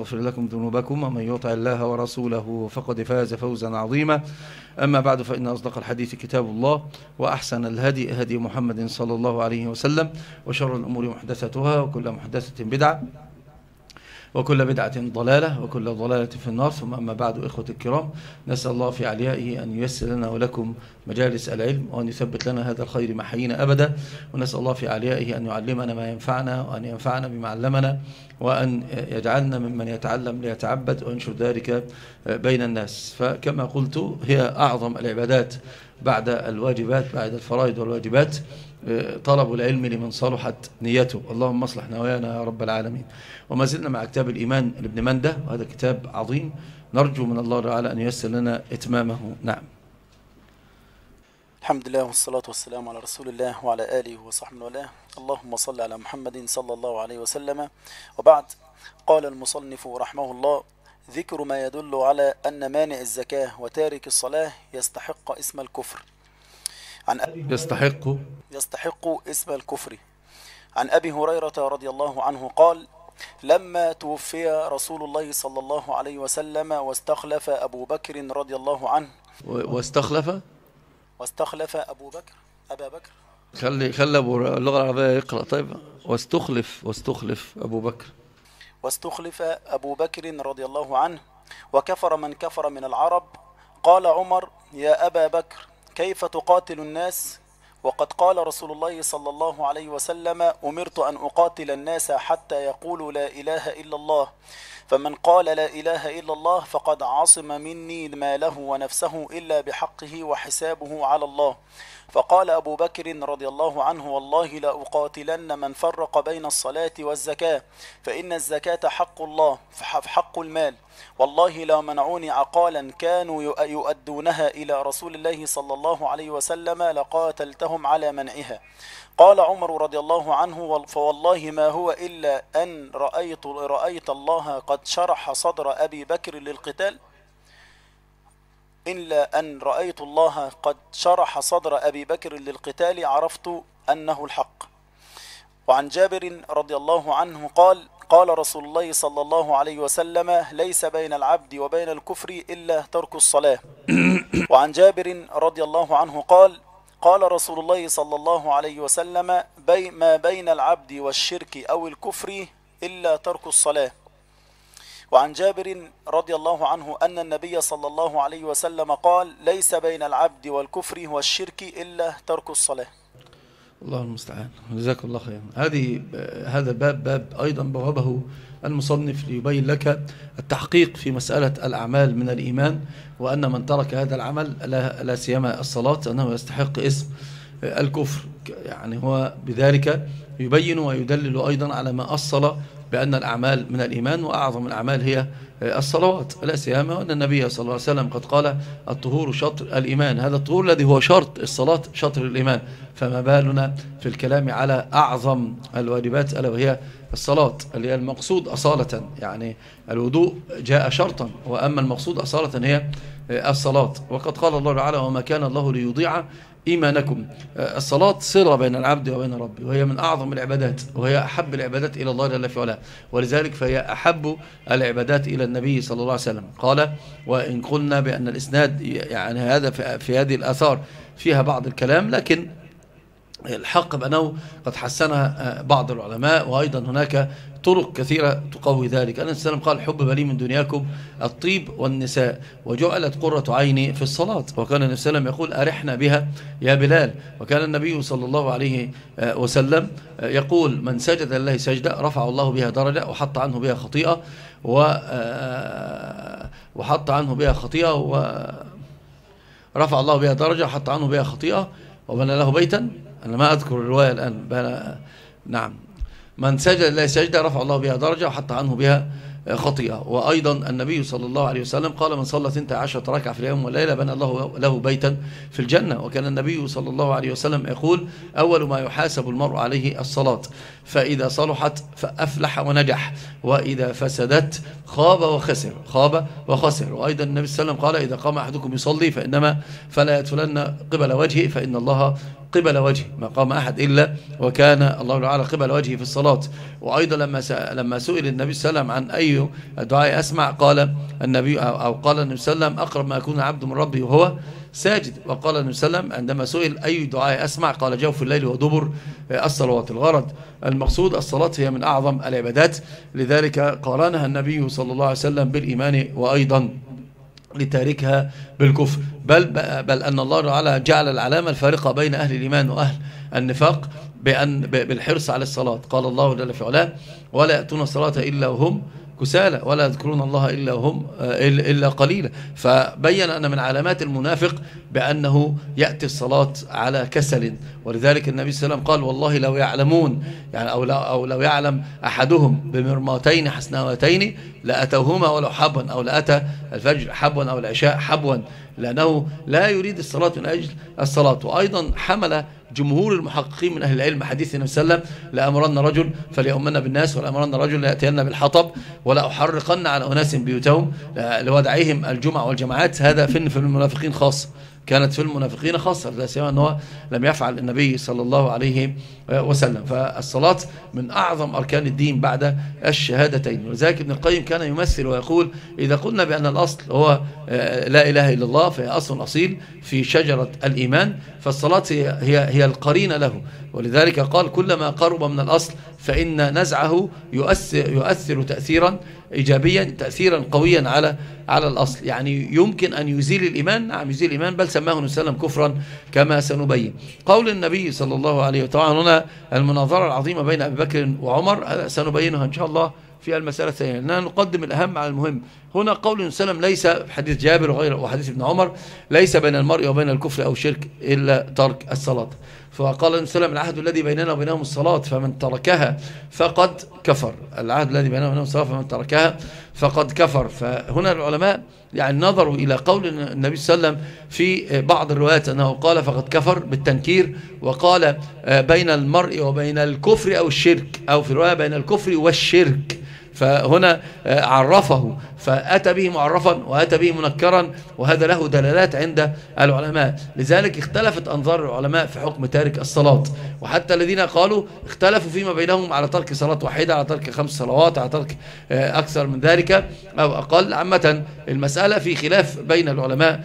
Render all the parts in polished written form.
ويغفر لكم ذنوبكم، ومن يطع الله ورسوله فقد فاز فوزا عظيما. أما بعد، فإن أصدق الحديث كتاب الله، وأحسن الهدي هدي محمد صلى الله عليه وسلم، وشر الأمور محدثتها، وكل محدثة بدعة، وكل بدعة ضلالة، وكل ضلالة في النار. ثم أما بعد، إخوة الكرام، نسأل الله في عليائه أن ييسر لنا ولكم مجالس العلم، وأن يثبت لنا هذا الخير ما حيينا أبدا، ونسأل الله في عليائه أن يعلمنا ما ينفعنا، وأن ينفعنا بما علمنا، وأن يجعلنا ممن يتعلم ليتعبد وينشر ذلك بين الناس. فكما قلت، هي أعظم العبادات بعد الواجبات، بعد الفرائض والواجبات، طلب العلم لمن صلحت نيته. اللهم اصلح نوايانا يا رب العالمين. وما زلنا مع كتاب الإيمان لابن مندة، وهذا كتاب عظيم، نرجو من الله تعالى أن ييسر لنا إتمامه. نعم. الحمد لله والصلاة والسلام على رسول الله وعلى آله وصحبه وله. اللهم صل على محمد صلى الله عليه وسلم. وبعد، قال المصنف رحمه الله: ذكر ما يدل على أن مانع الزكاة وتارك الصلاة يستحق اسم الكفر. يستحق اسم الكفر. عن أبي هريرة رضي الله عنه قال: لما توفي رسول الله صلى الله عليه وسلم واستخلف أبو بكر رضي الله عنه. واستخلف أبا بكر. خلي اللغة العربية يقرأ. طيب، واستخلف أبو بكر. واستخلف أبو بكر رضي الله عنه، وكفر من كفر من العرب. قال عمر: يا أبا بكر، كيف تقاتل الناس وقد قال رسول الله صلى الله عليه وسلم: أمرت أن أقاتل الناس حتى يقولوا لا إله إلا الله، فمن قال لا إله إلا الله فقد عصم مني ماله ونفسه إلا بحقه وحسابه على الله. فقال أبو بكر رضي الله عنه: والله لا أقاتلن من فرق بين الصلاة والزكاة، فإن الزكاة حق الله حق المال، والله لا منعوني عقالا كانوا يؤدونها إلى رسول الله صلى الله عليه وسلم لقاتلتهم على منعها. قال عمر رضي الله عنه: فوالله ما هو إلا أن رأيت الله قد شرح صدر أبي بكر للقتال، إلا أن رأيت الله قد شرح صدر أبي بكر للقتال عرفت أنه الحق. وعن جابر رضي الله عنه قال: قال رسول الله صلى الله عليه وسلم: ليس بين العبد وبين الكفر إلا ترك الصلاة. وعن جابر رضي الله عنه قال: قال رسول الله صلى الله عليه وسلم: ما بين العبد والشرك أو الكفر إلا ترك الصلاة. وعن جابر رضي الله عنه أن النبي صلى الله عليه وسلم قال: ليس بين العبد والكفر والشرك إلا ترك الصلاة. الله المستعان. جزاك الله خيرا. هذا باب أيضا بوابه المصنف ليبين لك التحقيق في مسألة الأعمال من الإيمان، وأن من ترك هذا العمل لا سيما الصلاة أنه يستحق اسم الكفر. يعني هو بذلك يبين ويدلل أيضا على ما أصل بأن الأعمال من الإيمان، وأعظم الأعمال هي الصلوات، لا سيما أن النبي صلى الله عليه وسلم قد قال: الطهور شطر الإيمان. هذا الطهور الذي هو شرط الصلاة شطر الإيمان، فما بالنا في الكلام على أعظم الواجبات، ألا وهي الصلاة، اللي هي المقصود أصالة. يعني الوضوء جاء شرطا، وأما المقصود أصالة هي الصلاة. وقد قال الله تعالى: وما كان الله ليضيع إيمانكم. الصلاة صلة بين العبد وبين ربه، وهي من أعظم العبادات، وهي أحب العبادات إلى الله جل في علاه، ولذلك فهي أحب العبادات إلى النبي صلى الله عليه وسلم. قال: وإن قلنا بأن الإسناد يعني هذا في هذه الآثار فيها بعض الكلام، لكن الحق بأنه قد حسنها بعض العلماء، وأيضا هناك طرق كثيرة تقوي ذلك. النبي صلى الله عليه وسلم قال: حبب لي من دنياكم الطيب والنساء، وجعلت قرة عيني في الصلاة. وكان النبي صلى الله عليه وسلم يقول: أرحنا بها يا بلال. وكان النبي صلى الله عليه وسلم يقول: من سجد لله سجدة رفع الله بها درجة وحط عنه بها خطيئة، وحط عنه بها خطيئة، ورفع الله بها درجة وحط عنه بها خطيئة، وبنى له بيتا. أنا ما أذكر الرواية الآن. نعم، من سجد لله سجدة رفع الله بها درجة وحط عنه بها خطيئة. وأيضا النبي صلى الله عليه وسلم قال: من صلى 12 ركعة في اليوم والليلة بنى الله له بيتا في الجنة. وكان النبي صلى الله عليه وسلم يقول: أول ما يحاسب المرء عليه الصلاة، فإذا صلحت فأفلح ونجح، وإذا فسدت خاب وخسر. وأيضا النبي صلى الله عليه وسلم قال: إذا قام أحدكم يصلي فلا يدخلن قبل وجهه، فإن الله قبل وجهه، ما قام أحد إلا وكان الله تعالى قبل وجهه في الصلاة. وأيضا لما سئل النبي صلى الله عليه وسلم عن أي دعاء أسمع، قال النبي أو قال النبي صلى الله عليه وسلم أقرب ما يكون عبد من ربه وهو ساجد. وقال النبي صلى الله عليه وسلم عندما سئل أي دعاء أسمع قال جوف الليل ودبر الصلوات. الغرض المقصود الصلاة هي من أعظم العبادات، لذلك قارنها النبي صلى الله عليه وسلم بالإيمان، وأيضا لتاركها بالكفر، بل أن الله تعالى جعل العلامة الفارقة بين أهل الإيمان وأهل النفاق بالحرص على الصلاة. قال الله جل في علاه ولا يأتون الصلاة إلا وهم كسالى ولا يذكرون الله إلا قليلا. فبين أن من علامات المنافق بأنه يأتي الصلاة على كسل، ولذلك النبي صلى الله عليه وسلم قال والله لو يعلمون يعني أو لو يعلم أحدهم بمرماتين حسناوتين لأتوهما ولو حبوا، أو لأتى الفجر حبوا أو العشاء حبوا، لأنه لا يريد الصلاة من أجل الصلاة. وأيضا حمل جمهور المحققين من أهل العلم حديث النبي صلى الله عليه وسلم لأمرن رجل فليؤمن بالناس ولأمرن رجل ليأتين بالحطب ولا أحرقن على أناس بيوتهم لودعهم الجمع والجماعات. هذا في المنافقين خاص، كانت في المنافقين خاصة، لا سيما أنه لم يفعل النبي صلى الله عليه وسلم. فالصلاة من أعظم أركان الدين بعد الشهادتين. ولذلك ابن القيم كان يمثل ويقول إذا قلنا بأن الأصل هو لا إله إلا الله فهي أصل أصيل في شجرة الإيمان، فالصلاة هي القرين له. ولذلك قال كلما قرب من الأصل فإن نزعه يؤثر تأثيرا إيجابيا، تأثيرا قويا على الأصل. يعني يمكن أن يزيل الإيمان، نعم يزيل الإيمان، بل سماه النبي صلى الله عليه وسلم كفرا كما سنبين. قول النبي صلى الله عليه وسلم هنا المناظرة العظيمة بين أبي بكر وعمر سنبينها إن شاء الله في المسألة الثانية، لأننا نقدم الأهم على المهم. هنا قول النبي صلى الله عليه وسلم ليس في حديث جابر وغيره وحديث ابن عمر ليس بين المرء وبين الكفر أو الشرك إلا ترك الصلاة. فقال النبي صلى الله عليه وسلم العهد الذي بيننا وبينهم الصلاة فمن تركها فقد كفر. العهد الذي بيننا وبينهم الصلاة فمن تركها فقد كفر. فهنا العلماء يعني نظروا إلى قول النبي صلى الله عليه وسلم في بعض الروايات أنه قال فقد كفر بالتنكير، وقال بين المرء وبين الكفر أو الشرك، أو في رواية بين الكفر والشرك. فهنا عرفه فأتى به معرفا وأتى به منكرا، وهذا له دلالات عند العلماء. لذلك اختلفت أنظار العلماء في حكم تارك الصلاة، وحتى الذين قالوا اختلفوا فيما بينهم على ترك صلاة واحدة، على ترك 5 صلوات، على ترك أكثر من ذلك أو أقل. عامة المسألة في خلاف بين العلماء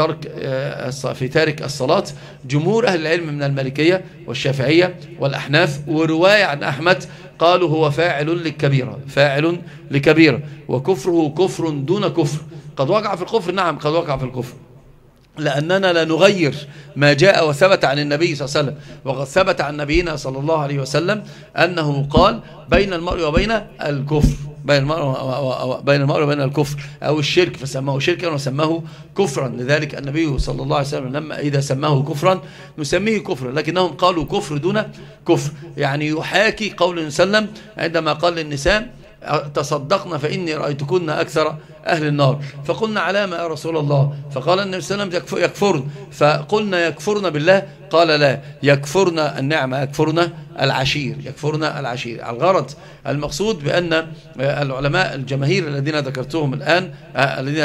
في تارك الصلاة. جمهور أهل العلم من المالكية والشافعية والأحناف ورواية عن أحمد قالوا هو فاعل للكبيرة، فاعل لكبيرة، وكفره كفر دون كفر. قد وقع في الكفر، نعم قد وقع في الكفر، لأننا لا نغير ما جاء وثبت عن النبي صلى الله عليه وسلم. وقد ثبت عن نبينا صلى الله عليه وسلم أنه قال بين المرء وبين الكفر، بين المرء وبين الكفر أو الشرك، فسماه شركا وسماه كفرا. لذلك النبي صلى الله عليه وسلم لما إذا سماه كفرا نسميه كفرا، لكنهم قالوا كفر دون كفر، يعني يحاكي قول النبي صلى الله عليه وسلم عندما قال للنساء تصدقنا فإني رأيتكن أكثر أهل النار، فقلنا على ما يا رسول الله؟ فقال النبي صلى الله عليه وسلم يكفرن، فقلنا يكفرن بالله؟ قال لا، يكفرن النعمة، يكفرن العشير، يكفرن العشير. الغرض المقصود بأن العلماء الجماهير الذين ذكرتهم الآن، الذين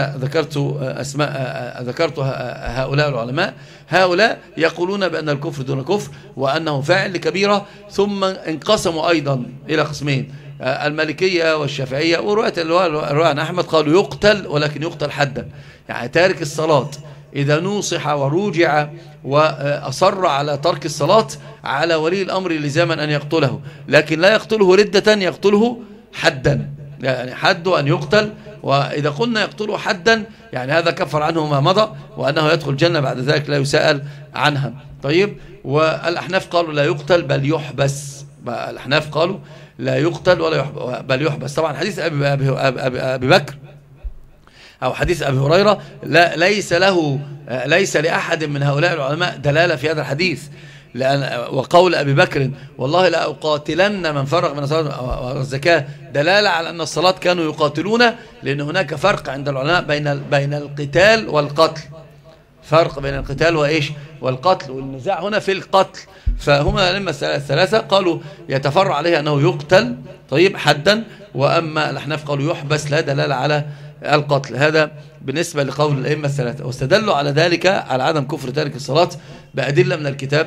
ذكرت هؤلاء العلماء، هؤلاء يقولون بأن الكفر دون كفر وأنه فاعل لكبيرة. ثم انقسموا أيضا إلى قسمين، المالكية والشافعية ورواية عن أحمد قالوا يقتل، ولكن يقتل حدا. يعني تارك الصلاة إذا نوصح ورجع وأصر على ترك الصلاة على ولي الأمر لزاما أن يقتله، لكن لا يقتله ردة، يقتله حدا، يعني حد أن يقتل. وإذا قلنا يقتله حدا يعني هذا كفر عنه ما مضى، وأنه يدخل الجنة بعد ذلك لا يسأل عنها. طيب، والأحناف قالوا لا يقتل بل يحبس. الأحناف قالوا لا يقتل ولا بل يحبس. طبعا حديث أبي بكر أو حديث أبي هريرة ليس لأحد من هؤلاء العلماء دلالة في هذا الحديث، وقول أبي بكر والله لا أقاتلن من فرغ من الصلاة والزكاة دلالة على أن الصلاة كانوا يقاتلون، لأن هناك فرق عند العلماء بين القتال والقتل، فرق بين القتال وإيش والقتل، والنزاع هنا في القتل. فهما لما الثلاثة قالوا يتفرع عليه أنه يقتل طيب حدا، وأما الأحناف قالوا يحبس، لا دلالة على القتل. هذا بالنسبة لقول الأئمة الثلاثة، واستدلوا على ذلك على عدم كفر تارك الصلاة بأدلة من الكتاب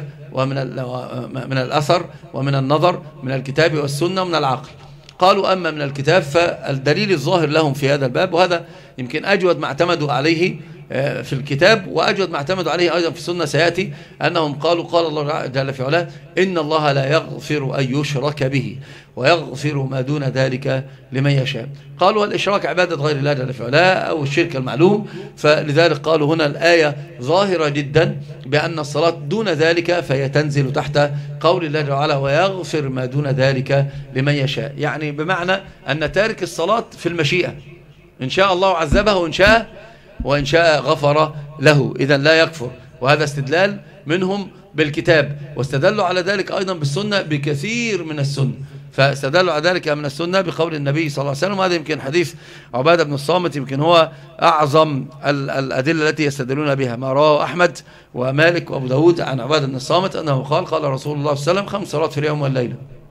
ومن الأثر ومن النظر، من الكتاب والسنة ومن العقل. قالوا أما من الكتاب فالدليل الظاهر لهم في هذا الباب، وهذا يمكن أجود ما اعتمدوا عليه في الكتاب وأجود ما اعتمدوا عليه أيضا في السنة سيأتي، أنهم قالوا قال الله جل في علاه إن الله لا يغفر أن يشرك به ويغفر ما دون ذلك لمن يشاء. قالوا الإشراك عبادة غير الله جل في علاه أو الشرك المعلوم، فلذلك قالوا هنا الآية ظاهرة جدا بأن الصلاة دون ذلك، فهي تنزل تحت قول الله جل وعلا ويغفر ما دون ذلك لمن يشاء، يعني بمعنى أن تارك الصلاة في المشيئة، إن شاء الله عذبه وإن شاء غفر له، إذن لا يكفر. وهذا استدلال منهم بالكتاب، واستدلوا على ذلك أيضا بالسنة بكثير من السنة، فاستدلوا على ذلك من السنة بقول النبي صلى الله عليه وسلم. هذا يمكن حديث عبادة بن الصامت يمكن هو أعظم الأدلة التي يستدلون بها، ما رواه أحمد ومالك وأبو داود عن عبادة بن الصامت أنه قال رسول الله صلى الله عليه وسلم 5 صلوات في اليوم والليلة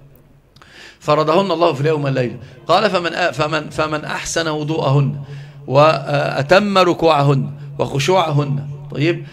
فرضهن الله في اليوم والليلة، قال فمن أحسن وضوءهن وأتم ركوعهن وخشوعهن، طيب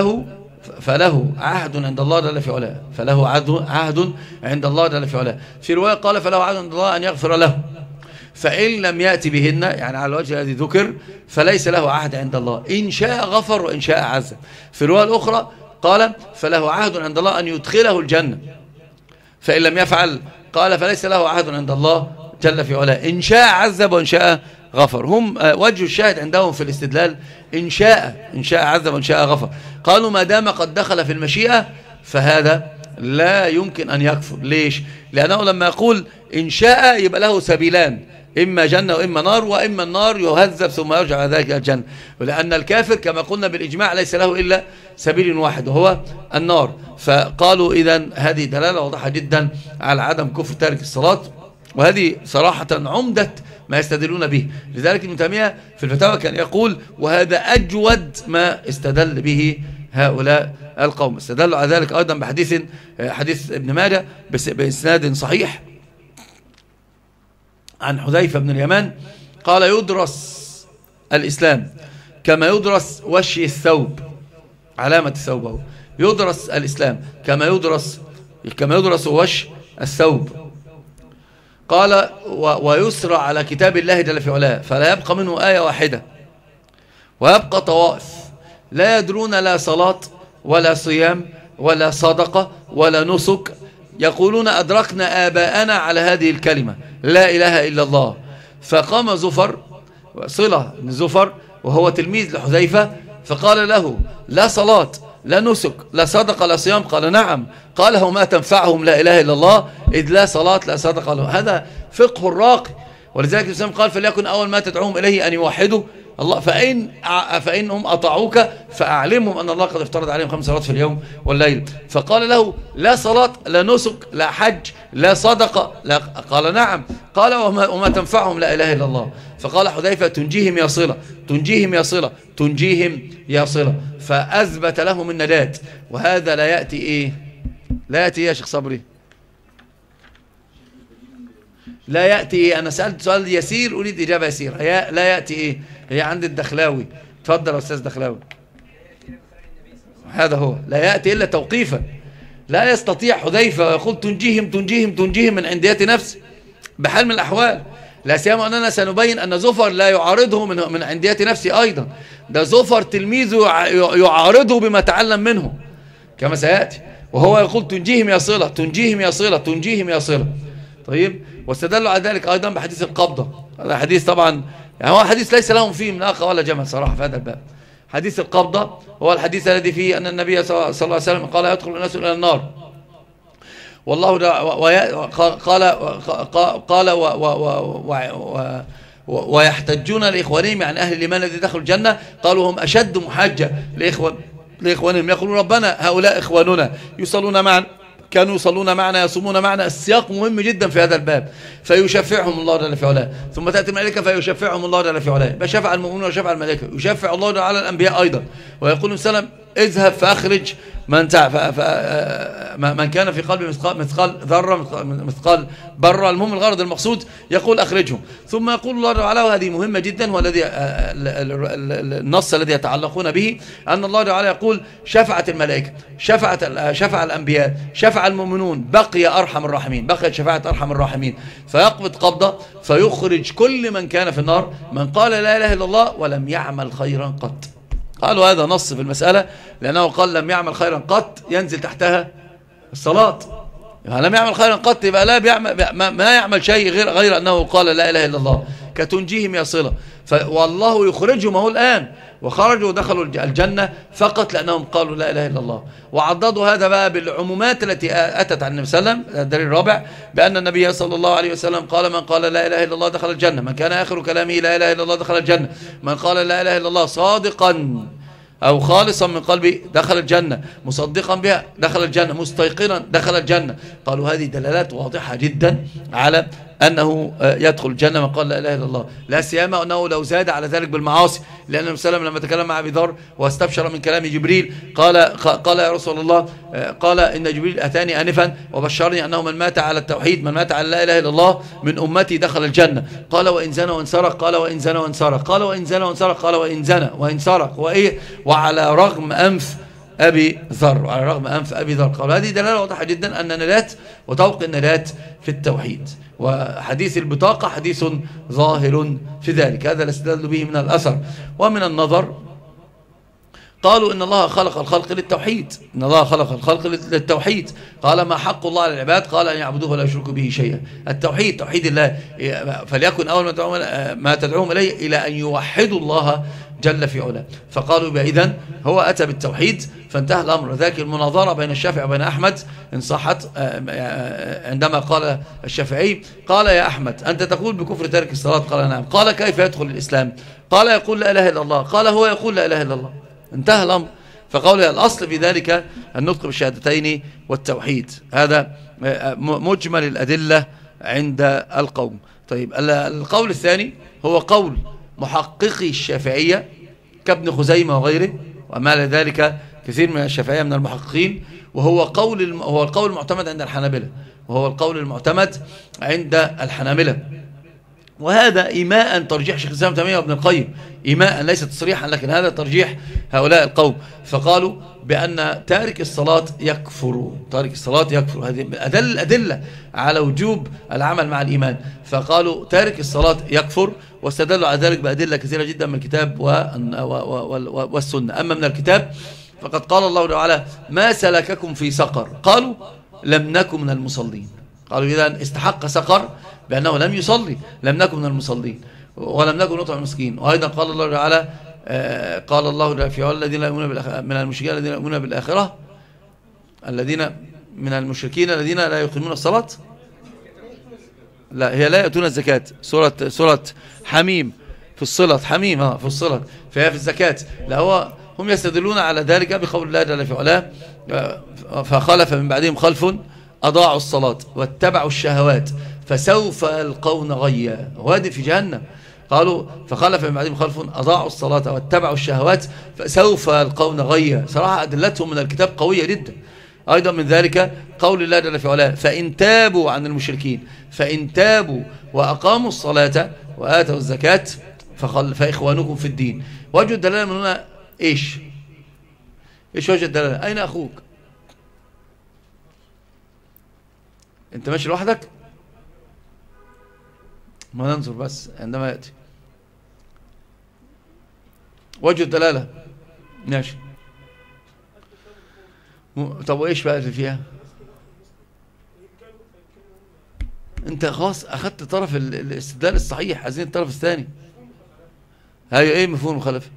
فله عهد عند الله جل في علاه، فله عهد عند الله جل في علاه. في رواية قال فله عهد عند الله أن يغفر له، فإن لم يأتي بهن يعني على الوجه الذي ذكر فليس له عهد عند الله، إن شاء غفر وإن شاء عذب. في الرواية الأخرى قال فله عهد عند الله أن يدخله الجنة، فإن لم يفعل قال فليس له عهد عند الله جل في علاه، إن شاء عذب وإن شاء غفر. هم وجه الشاهد عندهم في الاستدلال إن شاء عذب وإن شاء غفر. قالوا ما دام قد دخل في المشيئة فهذا لا يمكن أن يكفر. ليش؟ لأنه لما يقول إن شاء يبقى له سبيلان، إما جنة وإما نار، وإما النار يهذب ثم يرجع على ذلك الجنة، ولأن الكافر كما قلنا بالإجماع ليس له إلا سبيل واحد وهو النار. فقالوا إذن هذه دلالة واضحة جدا على عدم كفر تارك الصلاة، وهذه صراحة عمدة ما يستدلون به. لذلك ابن تيمية في الفتاوى كان يقول وهذا أجود ما استدل به هؤلاء القوم. استدلوا على ذلك أيضا حديث ابن ماجه بإسناد صحيح عن حذيفة بن اليمان قال يدرس الإسلام كما يدرس وشي الثوب، علامة الثوب، يدرس الإسلام كما يدرس وش الثوب. قال ويسرى على كتاب الله جل في علاه فلا يبقى منه آية واحدة، ويبقى طوائف لا يدرون لا صلاة ولا صيام ولا صدقة ولا نسك، يقولون أدركنا آباءنا على هذه الكلمة لا إله إلا الله. فقام صلة بن زفر وهو تلميذ لحذيفة فقال له لا صلاة لا نسك لا صدقة لا صيام، قال نعم، قال وما تنفعهم لا إله إلا الله إذ لا صلاة لا صدقة له. هذا فقه الراقي، ولذلك الإسلام قال فليكن أول ما تدعوهم إليه أن يوحدوا الله، فإنهم أطاعوك فأعلمهم أن الله قد افترض عليهم 5 صلوات في اليوم والليل. فقال له لا صلاة لا نسك لا حج لا صدقة لا، قال نعم، قال وما تنفعهم لا إله إلا الله. فقال حذيفة تنجيهم يا صلة تنجيهم يا صلة تنجيهم يا صلة، فأثبت لهم النجاة. وهذا لا يأتي إيه يا شيخ صبري؟ لا يأتي إيه؟ أنا سألت سؤال يسير أريد إجابة يسيرة. لا يأتي إيه؟ هي عند الدخلاوي. تفضل يا أستاذ دخلاوي. هذا هو لا يأتي إلا توقيفا. لا يستطيع حذيفة ويقول تنجيهم من عندية نفسه بحال من الأحوال، لا سيما أننا سنبين أن زفر لا يعارضه من عندية نفسه أيضا، ده زفر تلميذه يعارضه بما تعلم منه كما سيأتي، وهو يقول تنجيهم يا صلة تنجيهم يا صلة تنجيهم يا صلة. طيب، واستدلوا على ذلك أيضا بحديث القبضة. هذا حديث طبعا يعني هو حديث ليس لهم فيه من أخ ولا جمل صراحة في هذا الباب. حديث القبضة هو الحديث الذي فيه أن النبي صلى الله عليه وسلم قال يدخل الناس إلى النار والله قال ويحتجون لإخوانهم عن أهل الإيمان الذي دخلوا الجنة، قالوا هم أشد محاجة لإخوانهم، يقولون ربنا هؤلاء إخواننا يصلون معنا كانوا يصلون معنا يصومون معنا. السياق مهم جدا في هذا الباب. فيشفعهم الله جل في علاه، ثم تأتي الملائكة فيشفعهم الله جل في علاه، يشفع المؤمنون ويشفع الملائكة، يشفع الله على الأنبياء أيضا، ويقول السلام اذهب فأخرج من كان في قلبه مثقال ذرة مثقال برة، المهم الغرض المقصود يقول أخرجهم. ثم يقول الله تعالى، وهذه مهمة جدا، والذي النص الذي يتعلقون به أن الله تعالى يقول شفعت الملائكة، شفع الأنبياء، شفع المؤمنون، بقي أرحم الراحمين، بقيت شفاعة أرحم الراحمين، فيقبض قبضة فيخرج كل من كان في النار من قال لا إله إلا الله ولم يعمل خيرا قط. قالوا هذا نص في المسألة، لأنه قال لم يعمل خيرا قط ينزل تحتها الصلاة، يعني لم يعمل خيرا قط يبقى لا بيعمل ما يعمل شيء غير أنه قال لا إله إلا الله كتنجيهم يا صلة. والله يخرجهم هو الآن، وخرجوا ودخلوا الجنة فقط لأنهم قالوا لا إله إلا الله. وعضدوا هذا بقى بالعمومات التي أتت عن النبي صلى الله عليه وسلم. الدليل الرابع بأن النبي صلى الله عليه وسلم قال من قال لا إله إلا الله دخل الجنة، من كان آخر كلامه لا إله إلا الله دخل الجنة، من قال لا إله إلا الله صادقا أو خالصا من قلبي دخل الجنة، مصدقا بها دخل الجنة، مستيقنا دخل الجنة. قالوا هذه دلالات واضحة جدا على أنه يدخل الجنة من قال لا إله إلا الله، لا سيما أنه لو زاد على ذلك بالمعاصي، لأن النبي صلى الله عليه وسلم لما تكلم مع أبي ذر واستبشر من كلام جبريل قال يا رسول الله، قال إن جبريل أتاني آنفا وبشرني أنه من مات على التوحيد، من مات على لا إله إلا الله من أمتي دخل الجنة. قال وإن زنى وإن سرق، قال وإن زنى وإن سرق، قال وإن زنى وإن سرق، قال وإن زنى وإن سرق وإيه، وعلى رغم أنف أبي ذر، وعلى رغم أنف أبي ذر. قالوا هذه دلالة واضحة جدا أن نلات وتوقي النلات في التوحيد، وحديث البطاقة حديث ظاهر في ذلك. هذا الاستدلال به من الأثر. ومن النظر قالوا إن الله خلق الخلق للتوحيد، إن الله خلق الخلق للتوحيد. قال ما حق الله على العباد؟ قال أن يعبدوه ولا يشركوا به شيئا. التوحيد توحيد الله، فليكن أول ما تدعوهم إليه إلى أن يوحدوا الله جل في علاه. فقالوا إذن هو أتى بالتوحيد فانتهى الأمر. ذاك المناظرة بين الشافعي وبين أحمد إن صحت، عندما قال الشافعي قال يا أحمد أنت تقول بكفر تارك الصلاة؟ قال نعم. قال كيف يدخل الإسلام؟ قال يقول لا إله إلا الله. قال هو يقول لا إله إلا الله. انتهى الأمر. فقالوا الأصل في ذلك النطق بالشهادتين والتوحيد. هذا مجمل الأدلة عند القوم. طيب القول الثاني هو قول محققي الشافعية كابن خزيمة وغيره وما لذلك كثير من الشافعية من المحققين، وهو القول المعتمد عند الحنابلة، وهو القول المعتمد عند الحنابلة. وهذا إيماء ترجيح شيخ الإسلام ابن تيمية وابن القيم، إيماء ليس تصريحا، لكن هذا ترجيح هؤلاء القوم. فقالوا بأن تارك الصلاة يكفر، تارك الصلاة يكفر. هذه الأدلة على وجوب العمل مع الإيمان. فقالوا تارك الصلاة يكفر، واستدلوا على ذلك بأدلة كثيرة جدا من الكتاب والسنة. أما من الكتاب فقد قال الله تعالى ما سلككم في سقر؟ قالوا لم نكن من المصلين. قالوا إذا استحق سقر بأنه لم يصلي، لم نكن من المصلين ولم نكن نطعم المسكين. وأيضا قال الله تعالى قال الله في الذين لا يؤمنون من المشركين الذين يؤمنون بالآخرة، الذين من المشركين الذين لا يقيمون الصلاة، لا هي لا يأتون الزكاة، سورة حميم في الصلة، حميم في الصلة، فهي في الزكاة. لا هو هم يستدلون على ذلك بقول الله جل في علاه فخلف من بعدهم خلف أضاعوا الصلاة واتبعوا الشهوات فسوف يلقون غيا، وهذه في جهنم. قالوا فخلف من بعدهم خلف أضاعوا الصلاة واتبعوا الشهوات فسوف يلقون غيا. صراحة أدلتهم من الكتاب قوية جدا. أيضا من ذلك قول الله جل في علاه فإن تابوا عن المشركين، فإن تابوا وأقاموا الصلاة وآتوا الزكاة فإخوانكم في الدين. وجه الدلالة من هنا إيش وجه الدلالة؟ أين أخوك؟ أنت ماشي لوحدك؟ ما ننظر بس عندما يأتي وجه الدلالة. ماشي. طب وإيش بقى اللي فيها؟ أنت خلاص أخذت طرف الاستدلال الصحيح، عايزين الطرف الثاني. هاي إيه مفهوم المخالفة؟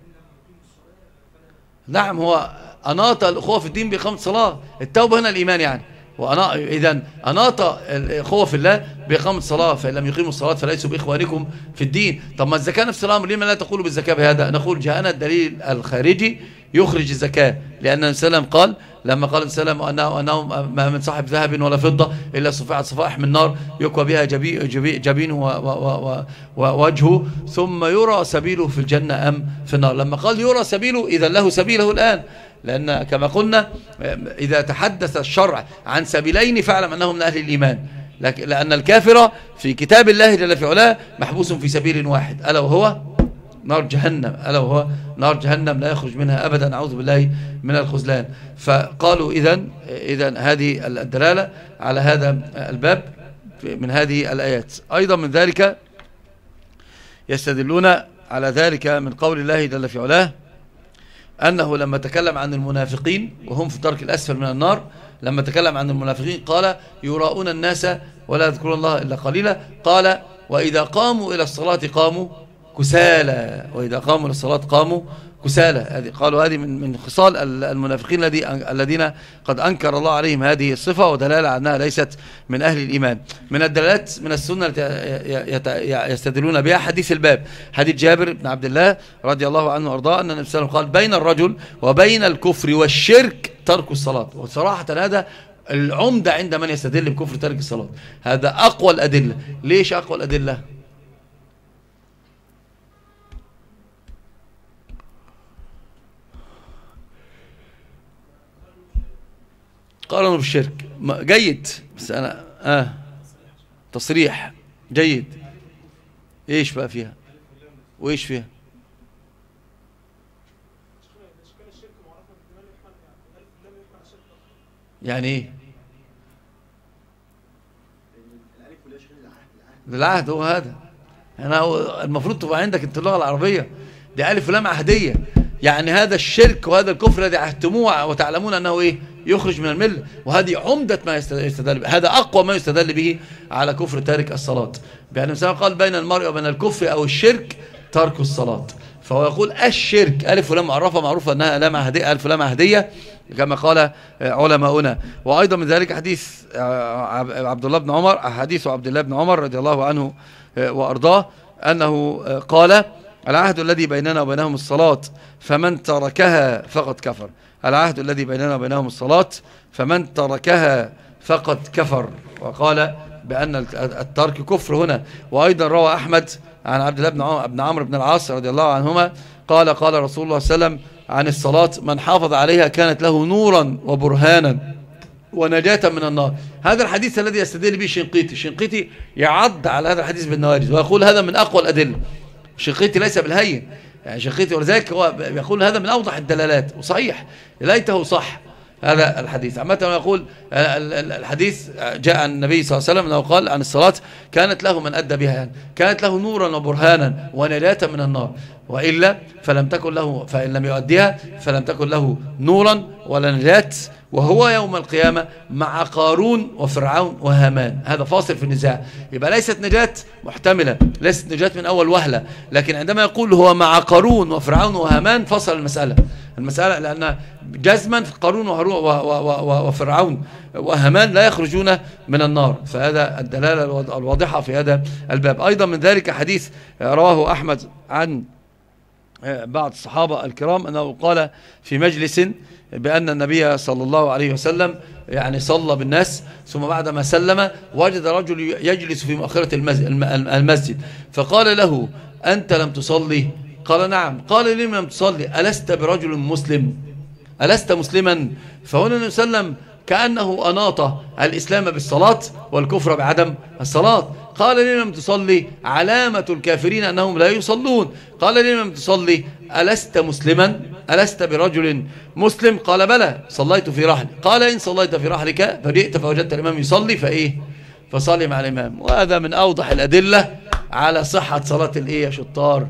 نعم هو أناط الأخوة في الدين بإقامة الصلاة. التوبة هنا الإيمان يعني. إذن أناط الأخوة في الله بإقامة الصلاة، فإن لم يقيموا الصلاة فليسوا بإخوانكم في الدين. طب ما الزكاة نفس الأمر، لما لا تقولوا بالزكاة بهذا؟ نقول جاءنا الدليل الخارجي يخرج الزكاة، لأن النبي صلى الله عليه وسلم قال لما قال السلام أنه ما من صاحب ذهب ولا فضة إلا صفعت صفائح من نار يكوى بها جبينه ووجهه ثم يرى سبيله في الجنة أم في النار. لما قال يرى سبيله إذا له سبيله الآن، لأن كما قلنا إذا تحدث الشرع عن سبيلين فاعلم أنه من أهل الإيمان، لأن الكافر في كتاب الله جل في علاه محبوس في سبيل واحد، ألا وهو نار جهنم، ألا وهو نار جهنم لا يخرج منها أبدا، أعوذ بالله من الخذلان. فقالوا إذن هذه الدلالة على هذا الباب من هذه الآيات. أيضا من ذلك يستدلون على ذلك من قول الله جل في علاه أنه لما تكلم عن المنافقين وهم في الدرك الأسفل من النار، لما تكلم عن المنافقين قال يراؤون الناس ولا يذكرون الله إلا قليلا، قال وإذا قاموا إلى الصلاة قاموا كسالى، وإذا قاموا إلى الصلاة قاموا كسالى. قالوا هذه من خصال المنافقين الذين قد أنكر الله عليهم هذه الصفة، ودلالة على أنها ليست من أهل الإيمان. من الدلالات من السنة يستدلون بها حديث الباب، حديث جابر بن عبد الله رضي الله عنه وأرضاه أن النبي صلى الله عليه وسلم قال بين الرجل وبين الكفر والشرك ترك الصلاة. وصراحة هذا العمدة عند من يستدل بكفر ترك الصلاة، هذا أقوى الأدلة. ليش أقوى الأدلة؟ قارنوا بالشرك جيد، بس أنا تصريح جيد. إيش بقى فيها وإيش فيها؟ يعني إيه العهد؟ هو هذا المفروض تبقى عندك انت اللغة العربية دي ألف ولام عهدية، يعني هذا الشرك وهذا الكفر الذي عهدتموه وتعلمون أنه إيه يخرج من الملة، وهذه عمدة ما يستدل به، هذا أقوى ما يستدل به على كفر تارك الصلاة، بأن الإنسان قال بين المرء وبين الكفر أو الشرك ترك الصلاة، فهو يقول الشرك ألف ولام معروفة أنها لام عهدية، ألف ولام عهدية كما قال علماؤنا. وأيضا من ذلك حديث عبد الله بن عمر، حديث عبد الله بن عمر رضي الله عنه وأرضاه أنه قال العهد الذي بيننا وبينهم الصلاة فمن تركها فقد كفر، العهد الذي بيننا وبينهم الصلاة فمن تركها فقد كفر، وقال بأن الترك كفر هنا. وأيضا روى أحمد عن عبد الله بن عمرو بن العاص رضي الله عنهما قال قال رسول الله صلى الله عليه وسلم عن الصلاة من حافظ عليها كانت له نورا وبرهانا ونجاة من النار. هذا الحديث الذي يستدل به الشنقيطي يعض على هذا الحديث بالنواجذ ويقول هذا من أقوى الأدلة. الشنقيطي ليس بالهين، يعني الشنقيطي ولذلك هو يقول هذا من أوضح الدلالات، وصحيح ليته صح هذا الحديث. عامة يقول الحديث جاء عن النبي صلى الله عليه وسلم أنه قال عن الصلاة كانت له من أدى بها، يعني كانت له نورا وبرهانا ونجاة من النار، وإلا فلم تكن له، فإن لم يؤديها فلم تكن له نورا ولا نجاة، وهو يوم القيامة مع قارون وفرعون وهامان. هذا فاصل في النزاع، يبقى ليست نجاة محتملة، ليست نجاة من أول وهلة، لكن عندما يقول هو مع قارون وفرعون وهامان فصل المسألة لأن جزما قارون وفرعون وهامان لا يخرجون من النار، فهذا الدلالة الواضحة في هذا الباب. أيضا من ذلك حديث رواه أحمد عن بعض الصحابة الكرام أنه قال في مجلس بأن النبي صلى الله عليه وسلم يعني صلى بالناس، ثم بعدما سلم وجد رجل يجلس في مؤخرة المسجد فقال له أنت لم تصلي؟ قال نعم. قال لم لم تصلي؟ ألست برجل مسلم؟ ألست مسلما؟ فهنا النبي صلى الله عليه وسلم كأنه أناط الإسلام بالصلاة والكفر بعدم الصلاة. قال لم تصلي؟ علامة الكافرين أنهم لا يصلون. قال لم تصلي؟ ألست مسلما؟ ألست برجل مسلم؟ قال بلى صليت في رحلي. قال إن صليت في رحلك فجئت فوجدت الإمام يصلي فصلي مع الإمام. وهذا من أوضح الأدلة على صحة صلاة يا شطار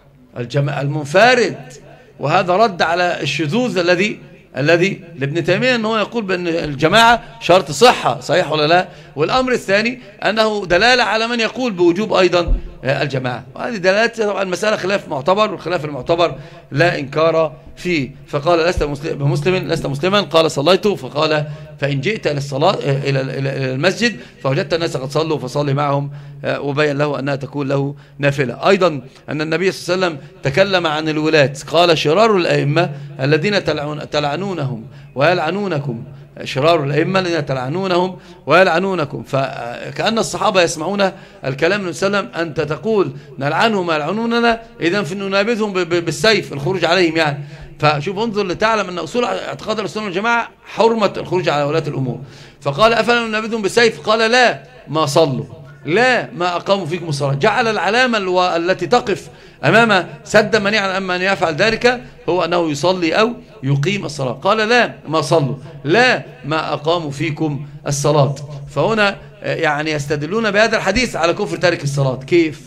المنفرد، وهذا رد على الشذوذ الذي لابن تيمية أنه يقول بأن الجماعة شرط صحة، صحيح ولا لا؟ والأمر الثاني أنه دلالة على من يقول بوجوب أيضا الجماعة، وهذه دلالات طبعا المسألة خلاف معتبر، والخلاف المعتبر لا إنكار فيه. فقال لست مسلما؟ قال صليت. فقال فإن جئت للصلاة إلى المسجد فوجدت الناس قد صلوا فصلي معهم، وبين له أنها تكون له نافلة. أيضا أن النبي صلى الله عليه وسلم تكلم عن الولاة، قال شرار الأئمة الذين تلعنونهم ويلعنونكم، شرار الأئمة الذين تلعنونهم ويلعنونكم. فكأن الصحابة يسمعون الكلام من وسلم أنت تقول نلعنهم ويلعنوننا، إذن ننابذهم بالسيف، الخروج عليهم يعني. فشوف انظر لتعلم أن أصول اعتقاد السنة والجماعة حرمة الخروج على ولاة الأمور. فقال أفلا ننبذهم بالسيف؟ قال لا ما صلوا، لا ما أقاموا فيكم الصلاة. جعل العلامة التي تقف أمام سد منيعا أما أن يفعل ذلك هو أنه يصلي أو يقيم الصلاة. قال لا ما صلوا، لا ما أقاموا فيكم الصلاة. فهنا يعني يستدلون بهذا الحديث على كفر تارك الصلاة. كيف؟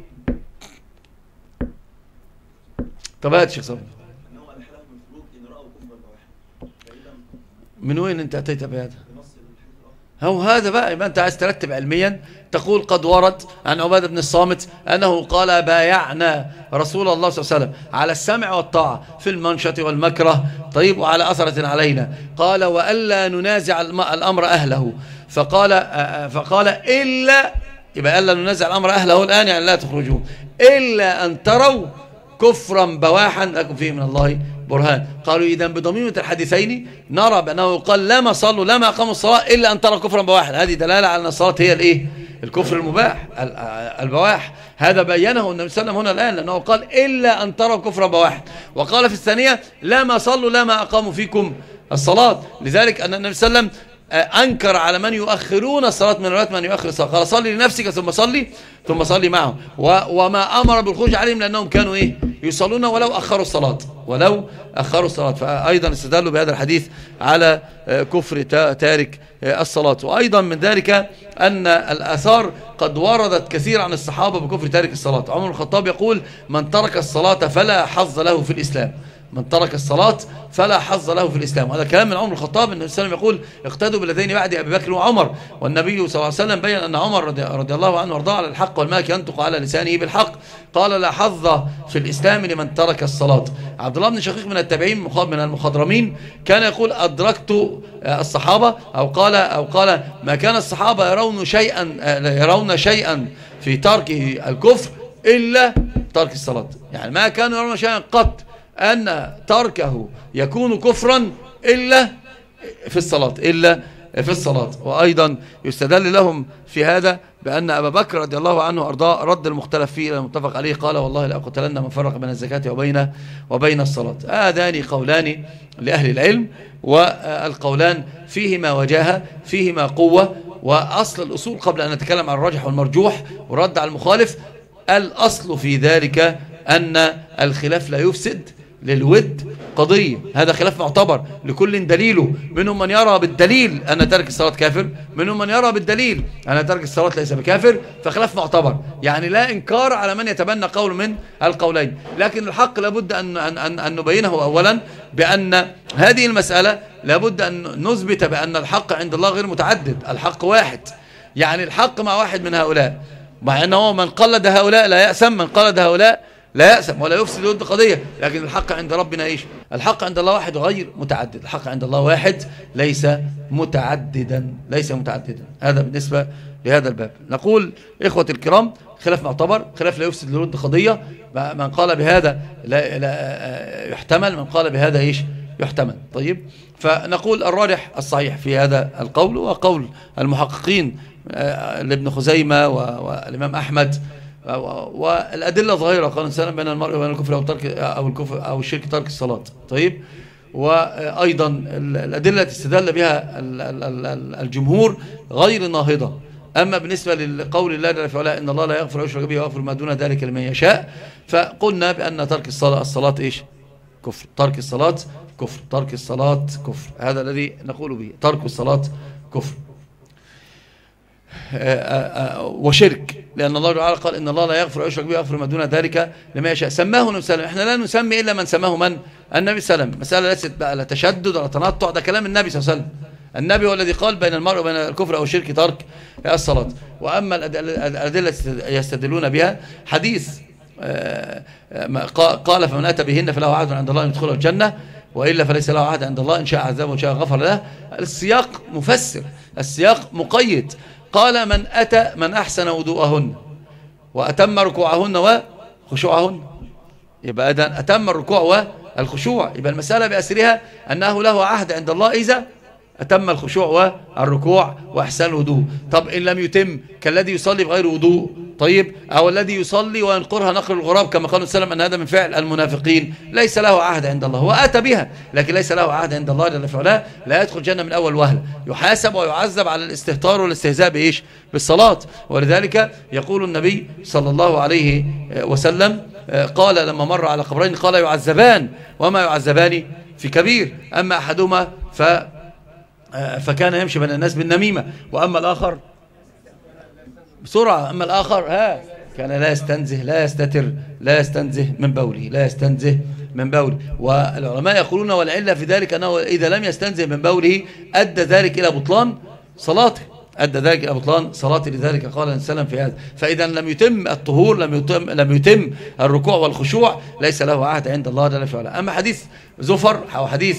طب هات شيخ صبري، من وين أنت أتيت بهذا؟ هو هذا بقى، يبقى أنت عايز ترتب علميا تقول قد ورد عن عبادة بن الصامت أنه قال بايعنا رسول الله صلى الله عليه وسلم على السمع والطاعة في المنشط والمكره، طيب، وعلى أثرة علينا. قال وألا ننازع الأمر أهله، فقال إلا، يبقى ألا ننازع الأمر أهله الآن يعني لا تخرجون، إلا أن تروا كفرا بواحا لكم فيه من الله برهان. قالوا إذن بضميمة الحديثين نرى بأنه قال لا ما صلوا لا ما أقاموا الصلاة إلا أن ترى كفرا بواحا. هذه دلالة على أن الصلاة هي الإيه؟ الكفر المباح البواح. هذا بينه النبي صلى الله عليه وسلم هنا الآن، لأنه قال إلا أن تروا كفرا بواحا، وقال في الثانية لا ما صلوا لا ما أقاموا فيكم الصلاة. لذلك أن النبي صلى الله عليه وسلم أنكر على من يؤخرون الصلاة من الوقت من يؤخر الصلاة، قال صلي لنفسك ثم صلي معهم، وما أمر بالخروج عليهم لأنهم كانوا إيه؟ يصلون ولو أخروا الصلاة. فأيضا استدلوا بهذا الحديث على كفر تارك الصلاة. وأيضا من ذلك أن الآثار قد وردت كثير عن الصحابة بكفر تارك الصلاة. عمر الخطاب يقول من ترك الصلاة فلا حظ له في الإسلام، من ترك الصلاة فلا حظ له في الإسلام. وهذا كلام من عمر الخطاب. النبي صلى الله عليه وسلم يقول اقتدوا بالذين بعد أبي بكر وعمر، والنبي صلى الله عليه وسلم بين أن عمر رضي الله عنه وارضاه على الحق والملك ينطق على لسانه بالحق، قال لا حظ في الإسلام لمن ترك الصلاة. عبد الله بن شقيق من التابعين من المخضرمين كان يقول أدركت الصحابة أو قال ما كان الصحابة يرون شيئا في ترك الكفر إلا ترك الصلاة. يعني ما كانوا يرون شيئا قط أن تركه يكون كفرا إلا في الصلاة. وأيضا يستدل لهم في هذا بأن أبا بكر رضي الله عنه وأرضاه رد المختلف فيه إلى المتفق عليه، قال والله لأقتلن من فرق بين الزكاة وبين الصلاة. هذان قولان لأهل العلم، والقولان فيهما وجاهة فيهما قوة. وأصل الأصول قبل أن نتكلم عن الراجح والمرجوح ورد على المخالف، الأصل في ذلك أن الخلاف لا يفسد للود قضية. هذا خلاف معتبر لكل دليله، منهم من يرى بالدليل أن ترك الصلاة كافر، منهم من يرى بالدليل أن ترك الصلاة ليس بكافر، فخلاف معتبر. يعني لا إنكار على من يتبنى قول من القولين، لكن الحق لابد أن نبينه أولا بأن هذه المسألة لابد أن نثبت بأن الحق عند الله غير متعدد، الحق واحد. يعني الحق مع واحد من هؤلاء، مع أنه من قلد هؤلاء لا يأسم، من قلد هؤلاء لا يأسم ولا يفسد ود قضية. لكن الحق عند ربنا إيش؟ الحق عند الله واحد غير متعدد، الحق عند الله واحد ليس متعددا. هذا بالنسبة لهذا الباب. نقول إخوة الكرام خلاف معتبر، خلاف لا يفسد لود قضية. من قال بهذا لا يحتمل، من قال بهذا إيش؟ يحتمل. طيب، فنقول الراجح الصحيح في هذا القول وقول المحققين لابن خزيمة والإمام أحمد، والأدلة ظاهرة. قال الإنسان بين المرء وبين الكفر أو الشرك ترك الصلاة. طيب، وأيضا الأدلة استدل بها الجمهور غير ناهضة. أما بالنسبة للقول الله جل وعلا إن الله لا يغفر ويشرك به ويغفر ما دون ذلك لمن يشاء، فقلنا بأن ترك الصلاة إيش؟ كفر. ترك الصلاة كفر. هذا الذي نقول به، ترك الصلاة كفر وشرك، لأن الله تعالى قال إن الله لا يغفر ويشرك به ويغفر ما دون ذلك لما يشاء. سماه النبي صلى الله عليه وسلم، احنا لا نسمي إلا من سماه من؟ النبي صلى الله عليه وسلم. مسألة ليست بقى لا تشدد ولا تنطع، ده كلام النبي صلى الله عليه وسلم. النبي هو الذي قال بين المرء وبين الكفر أو الشرك ترك الصلاة. وأما الأدلة يستدلون بها حديث قال فمن أتى بهن فله عهد عند الله أن يدخله الجنة، وإلا فليس له عهد عند الله إن شاء عذبه وإن شاء غفر له. السياق مفسر، السياق مقيد. قال من أحسن وضوءهن وأتم ركوعهن وخشوعهن، يبقى إذن أتم الركوع والخشوع، يبقى المسألة بأسرها أنه له عهد عند الله إذا أتم الخشوع والركوع وأحسن الوضوء. طب إن لم يتم كالذي يصلي بغير وضوء طيب، أو الذي يصلي وينقرها نقر الغراب كما قال السلام أن هذا من فعل المنافقين، ليس له عهد عند الله، وأتى بها لكن ليس له عهد عند الله جل وعلا، لا يدخل الجنة من أول وهلة، يحاسب ويعذب على الاستهتار والاستهزاء بإيش؟ بالصلاة. ولذلك يقول النبي صلى الله عليه وسلم قال لما مر على قبرين قال يعذبان وما يعذبان في كبير، أما أحدهما فكان يمشي بين الناس بالنميمة، وأما الآخر بسرعة، أما الآخر كان لا يستنزه لا يستتر لا يستنزه من بوله، لا يستنزه من بوله. والعلماء يقولون والعلة في ذلك أنه إذا لم يستنزه من بوله أدى ذلك إلى بطلان صلاته، أدى ذلك إلى بطلان صلاته. لذلك قال السلام في هذا. فإذا لم يتم الطهور، لم يتم الركوع والخشوع، ليس له عهد عند الله جل وعلا. أما حديث زفر أو حديث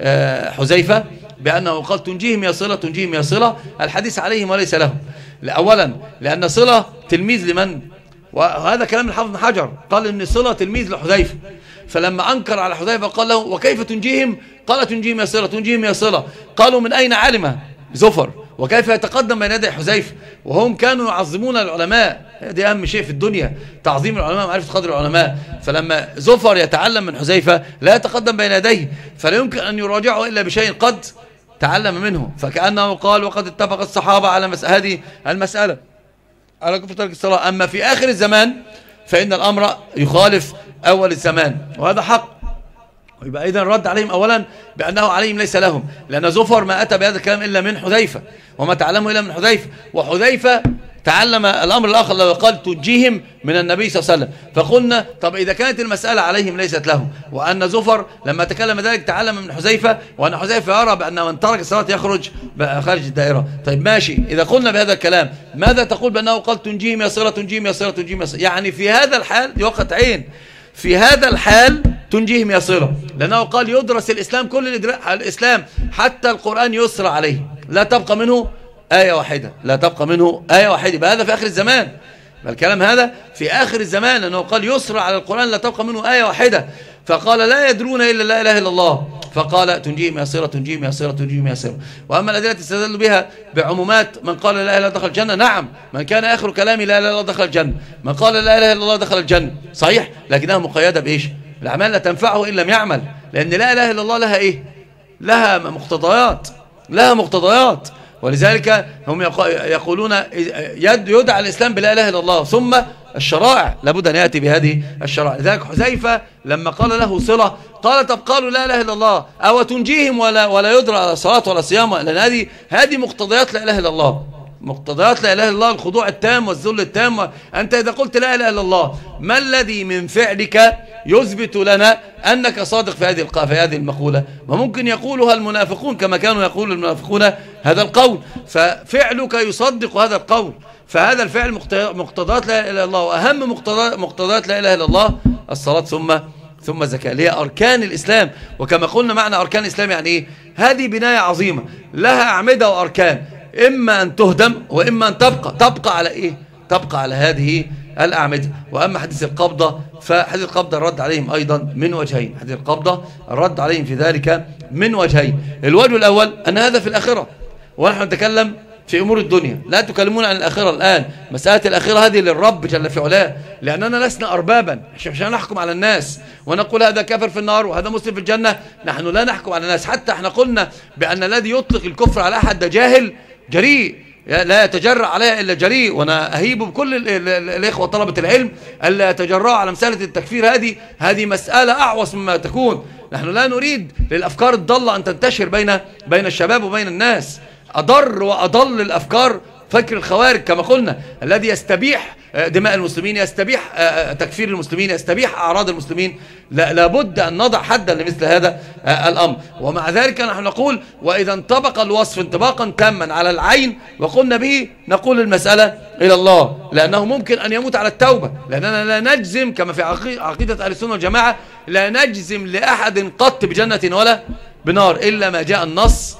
حذيفة بأنه قال تنجيهم يا صلة تنجيهم يا صلة، الحديث عليهم وليس لهم. أولا لأن صلة تلميذ لمن؟ وهذا كلام الحافظ بن حجر، قال إن صلة تلميذ لحذيفة، فلما أنكر على حذيفة قال له وكيف تنجيهم؟ قال تنجيهم يا صلة تنجيهم يا صلة. قالوا من أين علم زفر وكيف يتقدم بين يدي حذيفة؟ وهم كانوا يعظمون العلماء، دي أهم شيء في الدنيا، تعظيم العلماء معرفة قدر العلماء. فلما زفر يتعلم من حذيفة لا يتقدم بين يديه، فلا يمكن أن يراجعه إلا بشيء قد تعلم منه. فكأنه قال وقد اتفق الصحابة على هذه المسألة على كفر ترك الصلاة. أما في آخر الزمان فإن الأمر يخالف أول الزمان، وهذا حق. يبقى إذن رد عليهم أولا بأنه عليهم ليس لهم، لأن زفر ما أتى بهذا الكلام إلا من حذيفة، وما تعلمه إلا من حذيفة، وحذيفة تعلم الأمر الآخر لو قال تنجيهم من النبي صلى الله عليه وسلم. فقلنا طب إذا كانت المسألة عليهم ليست لهم، وأن زفر لما تكلم ذلك تعلم من حذيفة، وأن حذيفة يرى بأن من ترك الصلاة يخرج خارج الدائرة. طيب ماشي، إذا قلنا بهذا الكلام ماذا تقول بأنه قال تنجيهم يا صلة تنجيهم يا صلة تنجيهم يا صلة؟ يعني في هذا الحال دي وقت عين، في هذا الحال تنجيهم يا صلة، لأنه قال يدرس الإسلام كل الإسلام حتى القرآن يسرى عليه، لا تبقى منه آية واحدة، لا تبقى منه آية واحدة. بهذا في آخر الزمان، الكلام هذا في آخر الزمان، لأنه قال يسرى على القرآن لا تبقى منه آية واحدة. فقال لا يدرون إلا لا إله إلا الله، فقال تنجيهم يا صلة تنجيهم يا صلة تنجيهم يا صلة. وأما الأدلة تستدل بها بعمومات من قال لا إله إلا الله دخل الجنة، نعم، من كان آخر كلامي لا إله إلا الله دخل الجنة، من قال لا إله إلا الله دخل الجنة، صحيح، لكنها مقيدة بإيش؟ الأعمال لا تنفعه إن لم يعمل، لأن لا إله إلا الله لها إيه؟ لها مقتضيات، لها مقتضيات. ولذلك هم يقولون يدعى الإسلام بلا إله إلا الله، ثم الشرائع لابد أن يأتي بهذه الشرائع. لذلك حذيفة لما قال له صلة قال طب قالوا لا إله إلا الله أو تنجيهم ولا يدرى صلاة ولا صيام، لأن هذه مقتضيات لا إله إلا الله، مقتضيات لا إله إلا الله، الخضوع التام والذل التام. أنت إذا قلت لا إله إلا الله ما الذي من فعلك يثبت لنا أنك صادق في هذه المقولة؟ وممكن يقولها المنافقون كما كانوا يقول المنافقون هذا القول، ففعلك يصدق هذا القول. فهذا الفعل مقتضيات لا إله إلا الله، وأهم مقتضيات لا إله إلا الله الصلاة ثم الزكاة، اللي هي أركان الإسلام. وكما قلنا معنى أركان الإسلام يعني إيه؟ هذه بناية عظيمة لها أعمدة وأركان، إما أن تهدم وإما أن تبقى على إيه؟ تبقى على هذه الأعمدة. وأما حديث القبضة فحديث القبضة الرد عليهم أيضا من وجهين، حديث القبضة الرد عليهم في ذلك من وجهين. الوجه الأول أن هذا في الآخرة، ونحن نتكلم في أمور الدنيا، لا تكلمون عن الآخرة الآن. مسألة الآخرة هذه للرب جل في علاه، لأننا لسنا أربابا عشان نحكم على الناس ونقول هذا كافر في النار وهذا مسلم في الجنة. نحن لا نحكم على الناس، حتى احنا قلنا بأن الذي يطلق الكفر على أحد ده جاهل جريء، لا يتجرأ عليها إلا جريء. وأنا أهيب بكل الإخوة طلبة العلم ألا يتجرأوا على مسألة التكفير، هذه مسألة أعوص مما تكون. نحن لا نريد للأفكار الضالة أن تنتشر بين الشباب وبين الناس. أضر وأضل الأفكار فكر الخوارج كما قلنا، الذي يستبيح دماء المسلمين، يستبيح تكفير المسلمين، يستبيح أعراض المسلمين. لابد أن نضع حدا لمثل هذا الأمر. ومع ذلك نحن نقول وإذا انطبق الوصف انطباقا تاما على العين وقلنا به نقول المسألة إلى الله، لأنه ممكن أن يموت على التوبة، لأننا لا نجزم كما في عقيدة أهل السنة والجماعة، لا نجزم لأحد قط بجنة ولا بنار إلا ما جاء النص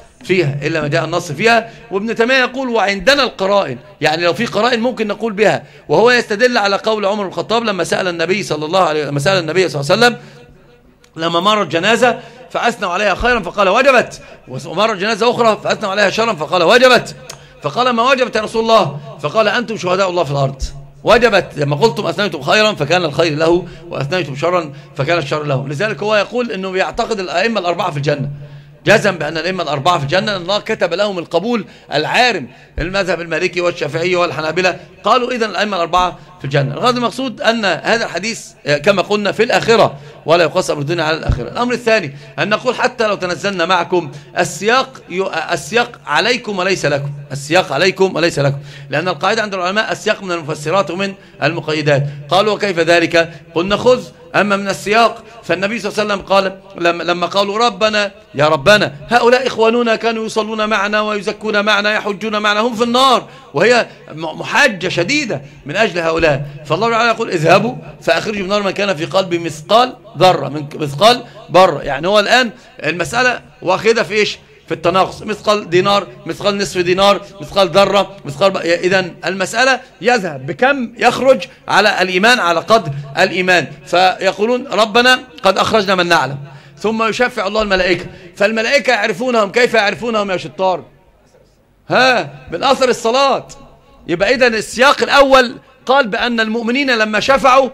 فيها، وابن تيمية يقول وعندنا القرائن، يعني لو في قرائن ممكن نقول بها. وهو يستدل على قول عمر بن الخطاب لما سأل النبي صلى الله عليه وسلم لما مرت جنازة فأثنوا عليها خيرا فقال وجبت، ومرت جنازة أخرى فأثنوا عليها شرا فقال وجبت، فقال ما وجبت يا رسول الله؟ فقال أنتم شهداء الله في الأرض. وجبت لما قلتم أثنيتم خيرا فكان الخير له، وأثنيتم شرا فكان الشر له. لذلك هو يقول أنه يعتقد الأئمة الأربعة في الجنة، جزم بأن الأئمة الأربعة في الجنة، أن الله كتب لهم القبول العارم. المذهب المالكي والشافعي والحنابلة قالوا إذن الأئمة الأربعة في الجنة. الغرض المقصود أن هذا الحديث كما قلنا في الآخرة ولا يقاس أمر الدنيا على الآخرة. الأمر الثاني أن نقول حتى لو تنزلنا معكم السياق عليكم وليس لكم، السياق عليكم وليس لكم، لأن القاعدة عند العلماء السياق من المفسرات ومن المقيدات. قالوا وكيف ذلك؟ قلنا خذ أما من السياق فالنبي صلى الله عليه وسلم قال لما قالوا ربنا يا ربنا هؤلاء إخواننا كانوا يصلون معنا ويزكون معنا يحجون معنا هم في النار، وهي محاجة شديدة من أجل هؤلاء، فالله تعالى يقول اذهبوا فأخرجوا من النار من كان في قلبه مثقال ذرة، من مثقال بره. يعني هو الآن المسألة واخدة في إيش؟ في التناقص، مثقال دينار، مثقال نصف دينار، مثقال ذرة، مثقال إذن المسألة يذهب بكم يخرج على الإيمان على قدر الإيمان. فيقولون ربنا قد أخرجنا من نعلم، ثم يشفع الله الملائكة، فالملائكة يعرفونهم. كيف يعرفونهم يا شطار؟ من أثر الصلاة. يبقى إذن السياق الأول قال بأن المؤمنين لما شفعوا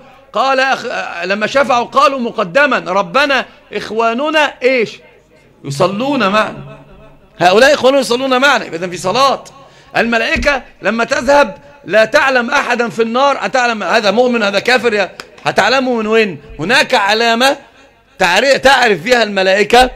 قالوا مقدما ربنا إخواننا إيش؟ يصلون معنا، هؤلاء إخواننا يصلون معنا، إذن في صلاة. الملائكة لما تذهب لا تعلم أحدا في النار، هتعلم هذا مؤمن هذا كافر، هتعلمه من وين؟ هناك علامة تعرف فيها الملائكة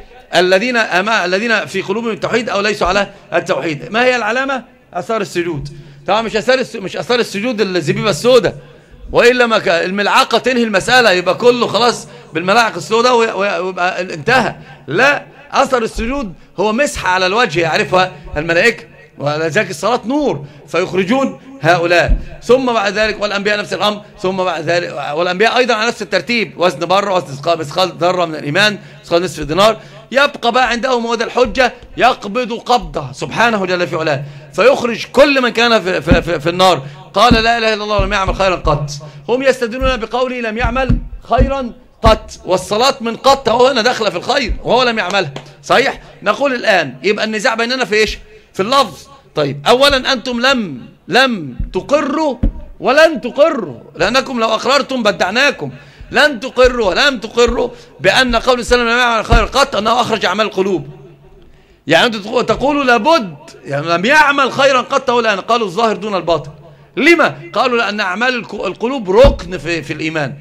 الذين في قلوبهم التوحيد أو ليسوا على التوحيد. ما هي العلامة؟ أثار السجود. طبعا مش أثار السجود الزبيبة السوداء، وإلا الملعقة تنهي المسألة، يبقى كله خلاص بالملاعق السوداء ويبقى انتهى. لا، أثر السجود هو مسح على الوجه يعرفها الملائكة، ولذلك الصلاة نور فيخرجون هؤلاء. ثم بعد ذلك والأنبياء نفس الأمر، ثم بعد ذلك والأنبياء أيضا على نفس الترتيب، وزن بره، وزن مثقال ذرة من الإيمان، مثقال نصف دينار. يبقى بقى عندهم وده الحجة يقبض قبضة سبحانه جل في علاه، فيخرج كل من كان في النار قال لا إله إلا الله ولم يعمل خيرا قط. هم يستدلون بقوله لم يعمل خيرا قط، والصلاة من قط، هو هنا داخله في الخير وهو لم يعملها. صحيح؟ نقول الآن يبقى النزاع بيننا في إيش؟ في اللفظ. طيب أولا أنتم لم تقروا ولن تقروا، لأنكم لو أقررتم بدعناكم. لن تقروا ولم تقروا بأن قول السلام لم يعمل خيرا قط أنه أخرج أعمال القلوب. يعني أنتم تقولوا لابد، يعني لم يعمل خيرا قط، ولا قالوا الظاهر دون الباطن. لما؟ قالوا لأن أعمال القلوب ركن في الإيمان.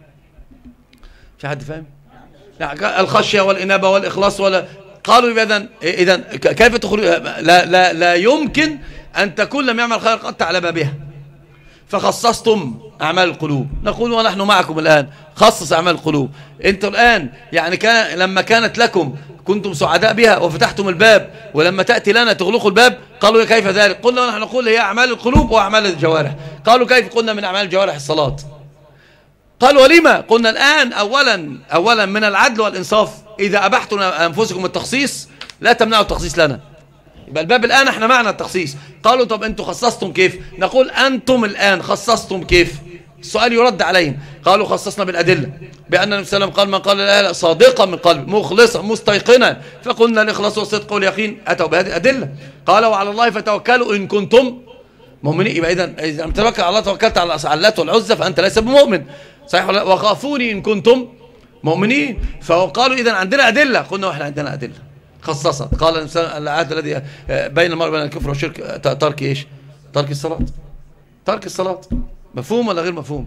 في حد فاهم؟ يعني الخشية والإنابة والإخلاص قالوا إذن كيف تخرج؟ لا يمكن أن تكون لم يعمل خير قط على بابها، فخصصتم أعمال القلوب. نقول ونحن معكم الآن، خصص أعمال القلوب. أنتم الآن يعني لما كانت لكم كنتم سعداء بها وفتحتم الباب، ولما تأتي لنا تغلقوا الباب. قالوا كيف ذلك؟ قلنا ونحن نقول هي أعمال القلوب وأعمال الجوارح. قالوا كيف؟ قلنا من أعمال الجوارح الصلاة. قالوا ولما؟ قلنا الآن أولا من العدل والإنصاف إذا أبحتم أنفسكم التخصيص لا تمنعوا التخصيص لنا. يبقى الباب الآن احنا معنا التخصيص. قالوا طب أنتم خصصتم كيف؟ نقول أنتم الآن خصصتم كيف؟ السؤال يرد عليهم. قالوا خصصنا بالأدلة، بأن النبي صلى الله عليه وسلم قال من قال لا إله صادقا من قلبه مخلصا مستيقنا، فقلنا الإخلاص والصدق واليقين أتوا بهذه الأدلة. قالوا وعلى الله فتوكلوا إن كنتم مؤمنين. يبقى إذا لم توكل على الله توكلت على اللات والعزى فأنت ليس بمؤمن. صحيح؟ وخافوني إن كنتم مؤمنين. فقالوا إذا عندنا أدلة. قلنا وإحنا عندنا أدلة خصصت. قال الإنسان العهد الذي بين المرء وبين الكفر والشرك ترك إيش؟ ترك الصلاة. ترك الصلاة. مفهوم ولا غير مفهوم؟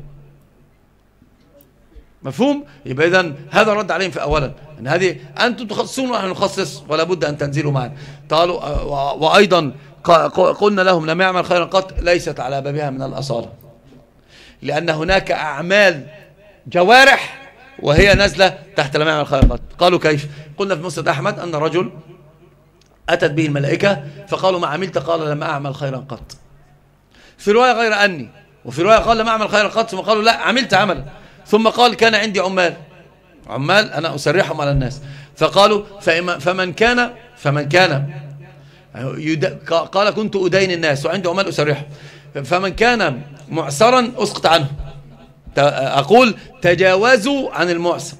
مفهوم. يبقى إذن هذا رد عليهم في أولا أن هذه أنتم تخصصون ونحن نخصص ولا بد أن تنزلوا معنا. قالوا وأيضا قلنا لهم لم يعمل خيرا قط ليست على بابها من الأصالة، لأن هناك أعمال جوارح وهي نازلة تحت لم يعمل خيرا قط. قالوا كيف؟ قلنا في مسند أحمد أن رجل أتت به الملائكة فقالوا ما عملت؟ قال لم أعمل خيرا قط. في رواية غير أني، وفي رواية قال لم أعمل خيرا قط، ثم قالوا لا عملت عملا، ثم قال كان عندي عمال أنا أسرحهم على الناس. فقالوا فمن كان قال كنت أدين الناس وعندي عمال أسرحهم، فمن كان معسرا أسقط عنه. أقول تجاوزوا عن المعسر.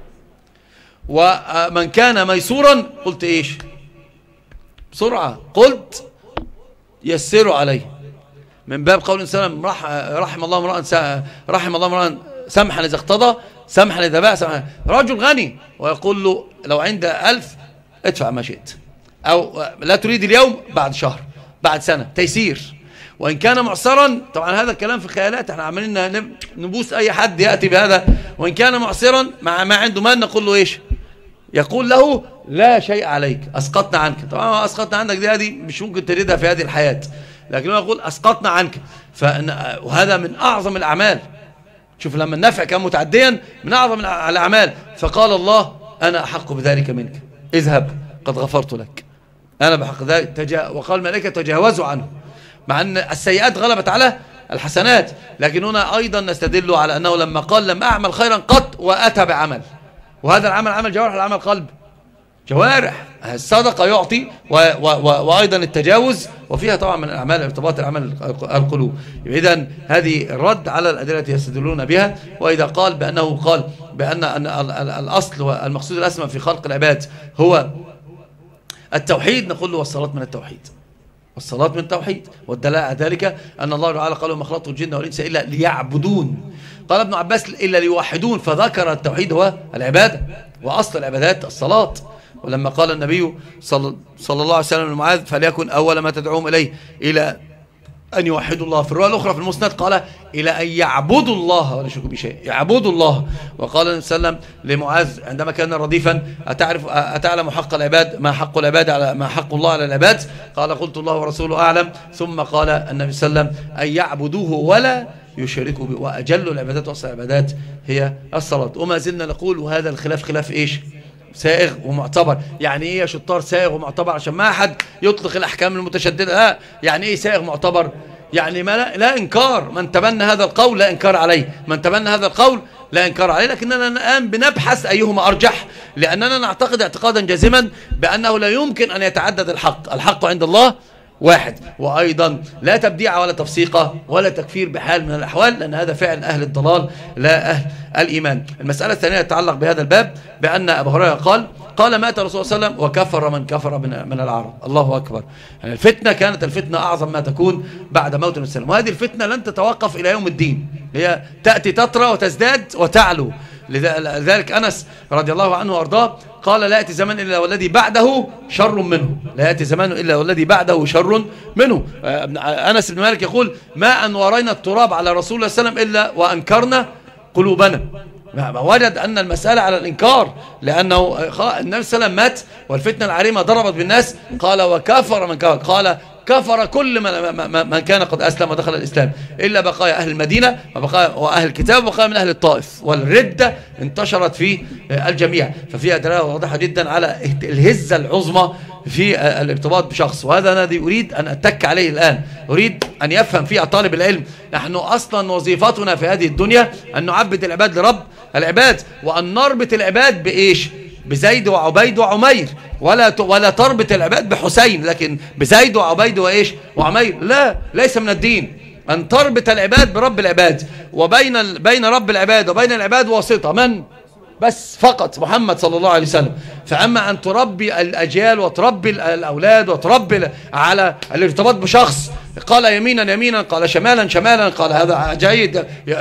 ومن كان ميسورا قلت إيش؟ بسرعة قلت يسروا عليه. من باب قول سلم رحم الله امرأ سمحا إذا اقتضى سمحا إذا باع سمحا. رجل غني ويقول له لو عند 1000 ادفع ما شئت، أو لا تريد اليوم بعد شهر بعد سنة، تيسير. وإن كان معسرا، طبعا هذا الكلام في خيالات، احنا عمالين نبوس أي حد يأتي بهذا. وإن كان معسرا مع ما عنده مال نقول له إيش؟ يقول له لا شيء عليك، أسقطنا عنك. طبعا أسقطنا عنك دي هذه مش ممكن تريدها في هذه الحياة، لكن هو يقول أسقطنا عنك. وهذا من أعظم الأعمال. شوف لما النفع كان متعديا من أعظم الأعمال. فقال الله أنا أحق بذلك منك، اذهب قد غفرت لك، أنا بحق ذلك. وقال الملائكة تجاوزوا عنه، مع أن السيئات غلبت على الحسنات. لكن هنا أيضا نستدل على أنه لما قال لم أعمل خيرا قط وأتى بعمل، وهذا العمل عمل جوارح ولا عمل قلب؟ جوارح. الصدقة يعطي وأيضا التجاوز، وفيها طبعا من الأعمال ارتباط العمل القلوب. إذن هذه الرد على الأدلة التي يستدلون بها. وإذا قال بأن الأصل والمقصود الأسمى في خلق العباد هو التوحيد، نقول له والصلاة من التوحيد، والصلاة من التوحيد. والدلالة على ذلك أن الله تعالى قال وما خلقت الجن والإنس إلا ليعبدون. قال ابن عباس إلا ليوحدون، فذكر التوحيد هو العبادة، وأصل العبادات الصلاة. ولما قال النبي صلى الله عليه وسلم لمعاذ فليكن أول ما تدعوهم إليه إلى أن يوحدوا الله، في الرواية الأخرى في المسند قال إلى أن يعبدوا الله ولا يشركوا بشيء، يعبدوا الله. وقال النبي صلى الله عليه وسلم لمعاذ عندما كان رديفا أتعلم حق العباد، ما حق العباد على ما حق الله على العباد؟ قال قلت الله ورسوله أعلم. ثم قال النبي صلى الله عليه وسلم أن يعبدوه ولا يشركوا به، وأجل العبادات وأصل العبادات هي الصلاة. وما زلنا نقول وهذا الخلاف خلاف إيش؟ سائغ ومعتبر. يعني ايه يا شطار سائغ ومعتبر؟ عشان ما احد يطلق الاحكام المتشدده. يعني ايه سائغ معتبر؟ يعني ما لا انكار، من تبنى هذا القول لا انكار عليه، من تبنى هذا القول لا انكار عليه. لكننا الان بنبحث ايهما ارجح، لاننا نعتقد اعتقادا جازما بانه لا يمكن ان يتعدد الحق عند الله واحد. وأيضا لا تبديع ولا تفسيق ولا تكفير بحال من الأحوال، لأن هذا فعل أهل الضلال لا أهل الإيمان. المسألة الثانية تتعلق بهذا الباب بأن أبو هريرة قال مات الرسول صلى الله عليه وسلم وكفر من كفر من العرب. الله أكبر. يعني الفتنة كانت الفتنة أعظم ما تكون بعد موت النبي صلى الله عليه وسلم، وهذه الفتنة لن تتوقف إلى يوم الدين، هي تأتي تطرى وتزداد وتعلو. لذلك أنس رضي الله عنه وأرضاه قال لا يأتي زمان إلا والذي بعده شر منه، لا يأتي زمان إلا والذي بعده شر منه. أنس بن مالك يقول ما أن ورينا التراب على رسول الله صلى الله عليه وسلم إلا وأنكرنا قلوبنا. وجد أن المسألة على الإنكار، لأنه النبي صلى الله عليه وسلم مات والفتنة العريمة ضربت بالناس. قال وكفر من كفر، قال كفر كل من كان قد أسلم ودخل الإسلام إلا بقايا أهل المدينة وأهل الكتاب وبقايا من أهل الطائف، والردة انتشرت في الجميع. ففيها دلالة واضحة جدا على الهزة العظمى في الارتباط بشخص. وهذا الذي أريد أن أتك عليه الآن، أريد أن يفهم فيه طالب العلم. نحن أصلا وظيفتنا في هذه الدنيا أن نعبد العباد لرب العباد، وأن نربط العباد بإيش؟ بزيد وعبيد وعمير. ولا تربط العباد بحسين، لكن بزيد وعبيد وإيش وعمير. لا، ليس من الدين أن تربط العباد برب العباد، وبين رب العباد وبين العباد واسطة من؟ بس فقط محمد صلى الله عليه وسلم. فأما أن تربي الأجيال وتربي الأولاد وتربي على الارتباط بشخص، قال يمينا يمينا، قال شمالا شمالا، قال هذا جيد،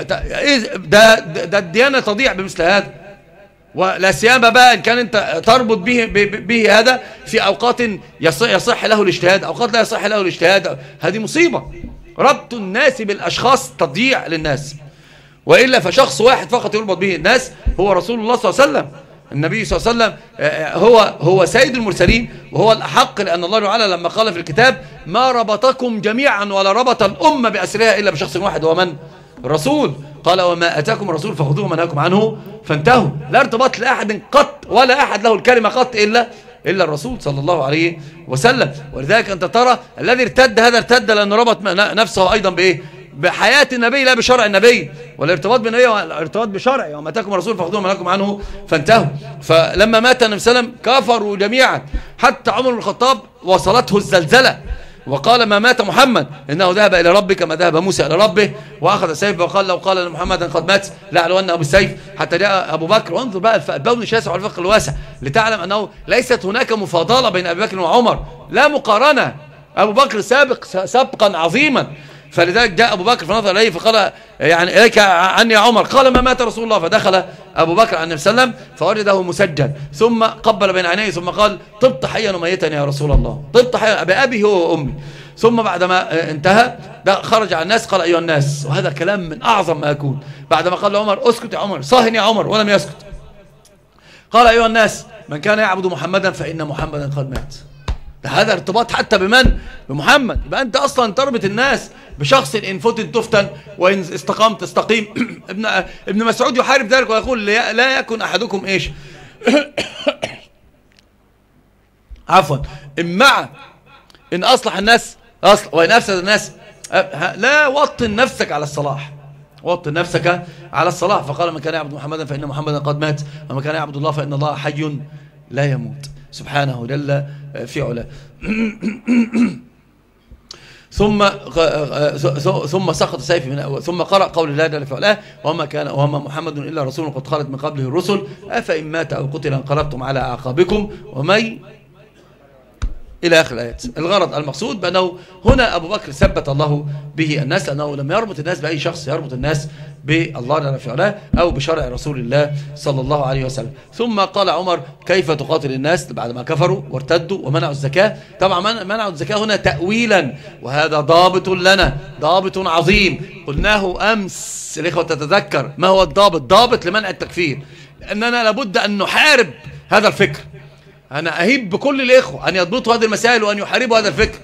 ده الديانة تضيع بمثل هذا. ولا سيما بقى إن كان أنت تربط به هذا في أوقات يصح له الاجتهاد، أوقات لا يصح له الاجتهاد. هذه مصيبة. ربط الناس بالأشخاص تضييع للناس. وإلا فشخص واحد فقط يربط به الناس هو رسول الله صلى الله عليه وسلم. النبي صلى الله عليه وسلم هو سيد المرسلين وهو الأحق، لأن الله تعالى لما قال في الكتاب ما ربطكم جميعا ولا ربط الأمة بأسرها إلا بشخص واحد هو من؟ الرسول. قال وما أتاكم الرسول فخذوه وما نهاكم عنه فانتهوا. لا ارتباط لأحد قط، ولا أحد له الكلمة قط إلا الرسول صلى الله عليه وسلم. ولذلك أنت ترى الذي ارتد هذا ارتد لأنه ربط نفسه أيضا بإيه؟ بحياة النبي لا بشرع النبي. والارتباط بالنبي ارتباط بشرع، وما اتاكم الرسول فخذوه وما نهاكم عنه فانتهوا. فلما مات النبي صلى الله عليه وسلم كفروا جميعا، حتى عمر بن الخطاب وصلته الزلزلة وقال ما مات محمد إنه ذهب إلى ربه كما ذهب موسى إلى ربه، وأخذ السيف وقال لو قال محمدا قد مات لأعلونه بالسيف. حتى جاء أبو بكر. وانظر بقى البون الشاسع والفقه الواسع لتعلم أنه ليست هناك مفاضلة بين أبي بكر وعمر، لا مقارنة. أبو بكر سابقا عظيما، فلذلك جاء أبو بكر فنظر إليه فقال يعني إليك عني يا عمر. قال ما مات رسول الله. فدخل أبو بكر على النبي صلى الله عليه وسلم فوجده مسجل ثم قبل بين عينيه ثم قال طبت حيا وميتا يا رسول الله، طبت حيا بأبي هو وأمي. ثم بعدما انتهى خرج على الناس قال أيها الناس، وهذا كلام من أعظم ما يكون. بعدما قال لعمر اسكت يا عمر، صاهن يا عمر، ولم يسكت. قال أيها الناس من كان يعبد محمدا فإن محمدا قد مات. هذا ارتباط حتى بمن؟ بمحمد. يبقى أنت أصلا تربط الناس بشخص إن فتن تفتن وإن استقامت تستقيم. ابن مسعود يحارب ذلك ويقول لا يكن أحدكم إيش عفوا إن أصلح الناس أصلح وإن أفسد الناس لا. وطن نفسك على الصلاح، وطن نفسك على الصلاح. فقال من كان يعبد محمدا فإن محمدا قد مات ومن كان يعبد الله فإن الله حي لا يموت سبحانه جل في علاه. ثم سقط سيفي من ثم قرأ قول الله جل في علاه وما محمد إلا رسول قد خلت من قبله الرسل أفإن مات أو قتل انقلبتم على أعقابكم ومن إلى آخر الآيات. الغرض المقصود بأنه هنا أبو بكر ثبت الله به الناس، لأنه لم يربط الناس بأي شخص، يربط الناس بالله جل في علاه أو بشرع رسول الله صلى الله عليه وسلم. ثم قال عمر كيف تقاتل الناس بعد ما كفروا وارتدوا ومنعوا الزكاة. طبعا منعوا الزكاة هنا تأويلا، وهذا ضابط لنا، ضابط عظيم قلناه أمس الإخوة تتذكر ما هو الضابط. ضابط لمنع التكفير، لأننا لابد أن نحارب هذا الفكر. أنا أهيب بكل الإخوة أن يضبطوا هذه المسائل وأن يحاربوا هذا الفكر.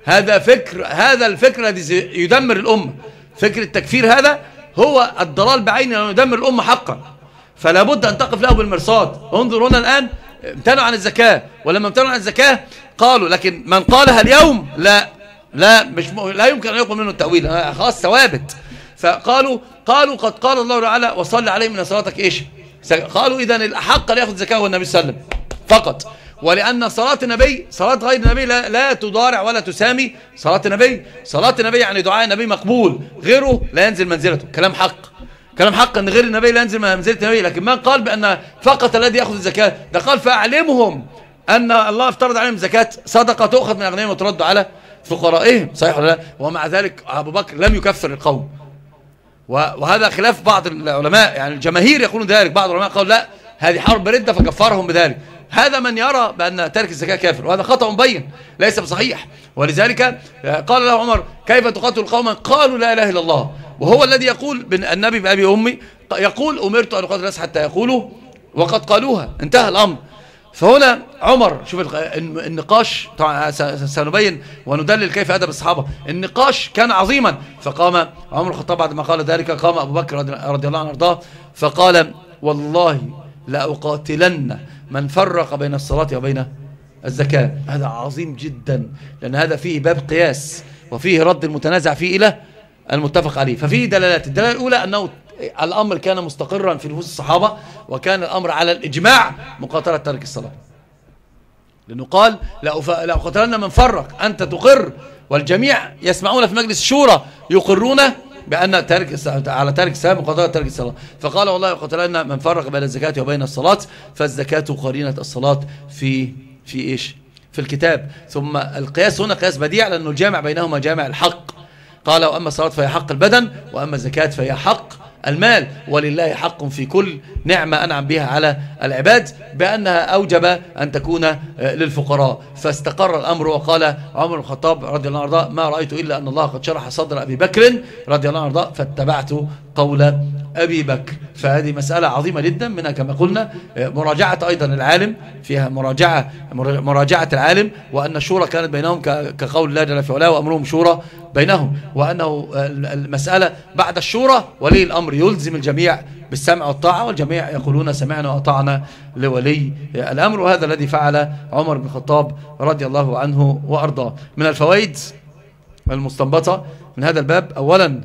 هذا الفكر الذي يدمر الأمة. فكر التكفير هذا هو الضلال بعينه أنه يدمر الأمة حقا، فلا بد أن تقف له بالمرصاد. انظر هنا الآن امتنعوا عن الزكاة، ولما امتنعوا عن الزكاة قالوا لكن من قالها اليوم لا يمكن أن يقبل منه التأويل، خلاص ثوابت. فقالوا قد قال الله تعالى وصل عليه من صلاتك إيش. قالوا إذن الأحق لا يأخذ الزكاة هو النبي صلى الله عليه وسلم فقط، ولأن صلاة النبي صلاة غير النبي لا تضارع ولا تسامي صلاة النبي. صلاة النبي يعني دعاء النبي مقبول، غيره لا ينزل منزلته. كلام حق أن غير النبي لا ينزل منزلة النبي. لكن من قال بأن فقط الذي يأخذ الزكاة ده قال فأعلمهم أن الله افترض عليهم زكاة صدقة تؤخذ من أغنيائهم وترد على فقرائهم، صحيح ولا لا؟ ومع ذلك أبو بكر لم يكفر القوم، وهذا خلاف بعض العلماء، يعني الجماهير يقولون ذلك. بعض العلماء قالوا لا هذه حرب ردة فكفرهم بذلك. هذا من يرى بأن ترك الزكاة كافر، وهذا خطأ مبين ليس بصحيح. ولذلك قال له عمر كيف تقاتل قوما قالوا لا إله إلا الله، وهو الذي يقول النبي بأبي أمي يقول أمرت أن أقاتل الناس حتى يقولوا وقد قالوها، انتهى الأمر. فهنا عمر شوف النقاش، طبعا سنبين وندلل كيف أدب الصحابة. النقاش كان عظيما. فقام عمر الخطاب بعد ما قال ذلك قام أبو بكر رضي الله عنه وارضاه فقال والله لأقاتلن من فرق بين الصلاة وبين الزكاة. هذا عظيم جدا، لأن هذا فيه باب قياس وفيه رد المتنازع فيه إلى المتفق عليه. ففيه دلالات. الدلالة الأولى أنه الأمر كان مستقرا في نفوس الصحابة، وكان الأمر على الإجماع مقاتلة ترك الصلاة، لأنه قال لأقاتلن من فرق. أنت تقر والجميع يسمعون في مجلس الشورى يقرون بأن على ترك الصلاة مقاتلة ترك الصلاة. فقال والله يقاتلن من فرق بين الزكاة وبين الصلاة، فالزكاة قرينة الصلاة في إيش؟ في الكتاب. ثم القياس هنا قياس بديع، لأنه الجامع بينهما جامع الحق. قال وأما الصلاة فهي حق البدن، وأما الزكاة فهي حق المال، ولله حق في كل نعمة أنعم بها على العباد بأنها أوجب أن تكون للفقراء. فاستقر الأمر. وقال عمر بن الخطاب رضي الله عنه ما رأيت إلا أن الله قد شرح صدر أبي بكر رضي الله عنه فاتبعت قول أبي بكر. فهذه مسألة عظيمة جدا، منها كما قلنا مراجعة أيضا العالم، فيها مراجعة العالم، وأن الشورى كانت بينهم كقول الله جل في علاه وأمرهم شورى بينهم، وأنه المسألة بعد الشورى ولي الأمر يلزم الجميع بالسمع والطاعة، والجميع يقولون سمعنا وأطعنا لولي الأمر. وهذا الذي فعل عمر بن الخطاب رضي الله عنه وأرضاه. من الفوائد المستنبطة من هذا الباب أولا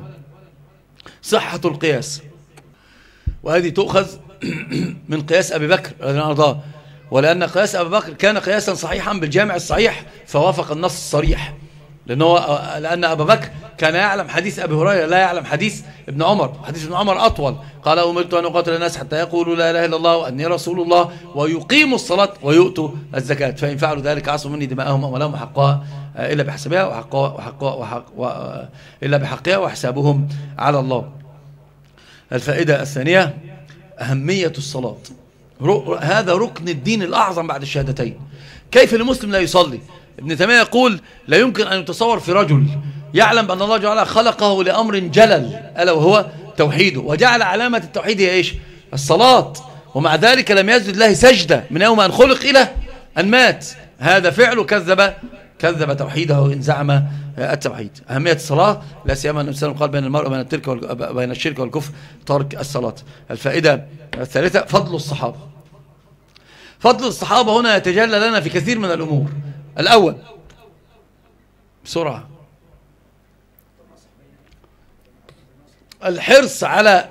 صحة القياس، وهذه تؤخذ من قياس أبي بكر رضي الله عنه وأرضاه، ولأن قياس أبي بكر كان قياسا صحيحا بالجامع الصحيح فوافق النص الصريح، لأن أبا بكر كان يعلم حديث أبي هريرة لا يعلم حديث ابن عمر. حديث ابن عمر أطول. قال أمرت أن أقاتل الناس حتى يقولوا لا إله إلا الله وأني رسول الله ويقيموا الصلاة ويؤتوا الزكاة فإن فعلوا ذلك عصموا مني دماءهم وأموالهم وحقها إلا بحسابها إلا بحقها وحسابهم على الله. الفائدة الثانية أهمية الصلاة. هذا ركن الدين الأعظم بعد الشهادتين. كيف المسلم لا يصلي؟ ابن تيمية يقول لا يمكن أن يتصور في رجل يعلم بأن الله جل خلقه لأمر جلل ألا وهو توحيده، وجعل علامة التوحيد هي إيش؟ الصلاة، ومع ذلك لم يسجد الله سجدة من يوم أن خلق إلى أن مات. هذا فعله كذب توحيده وإن زعم التوحيد. أهمية الصلاة لا سيما أن الإنسان قال بين المرء وبين الشرك والكفر ترك الصلاة. الفائدة الثالثة فضل الصحابة. فضل الصحابة هنا يتجلى لنا في كثير من الأمور. الأول بسرعة الحرص على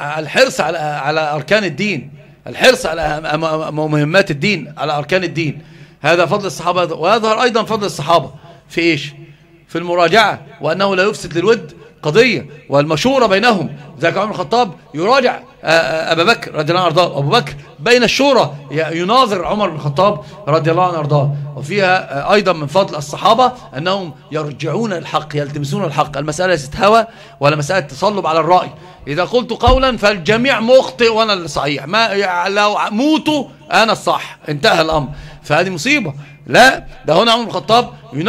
أركان الدين، الحرص على مهمات الدين، على أركان الدين. هذا فضل الصحابة. ويظهر أيضا فضل الصحابة في إيش؟ في المراجعة، وأنه لا يفسد للود قضية، والمشورة بينهم. ذاك عمر الخطاب يراجع أبا بكر رضي الله عنه أرضاه، أبو بكر بين الشورى يناظر عمر بن الخطاب رضي الله عنه أرضاه. وفيها أيضا من فضل الصحابة أنهم يرجعون الحق، يلتمسون الحق. المسألة ليست هوى ولا مسألة تصلب على الرأي. إذا قلت قولا فالجميع مخطئ وأنا الصحيح، لو موتوا أنا الصح، انتهى الأمر. فهذه مصيبة. لا، ده هنا عمر بن الخطاب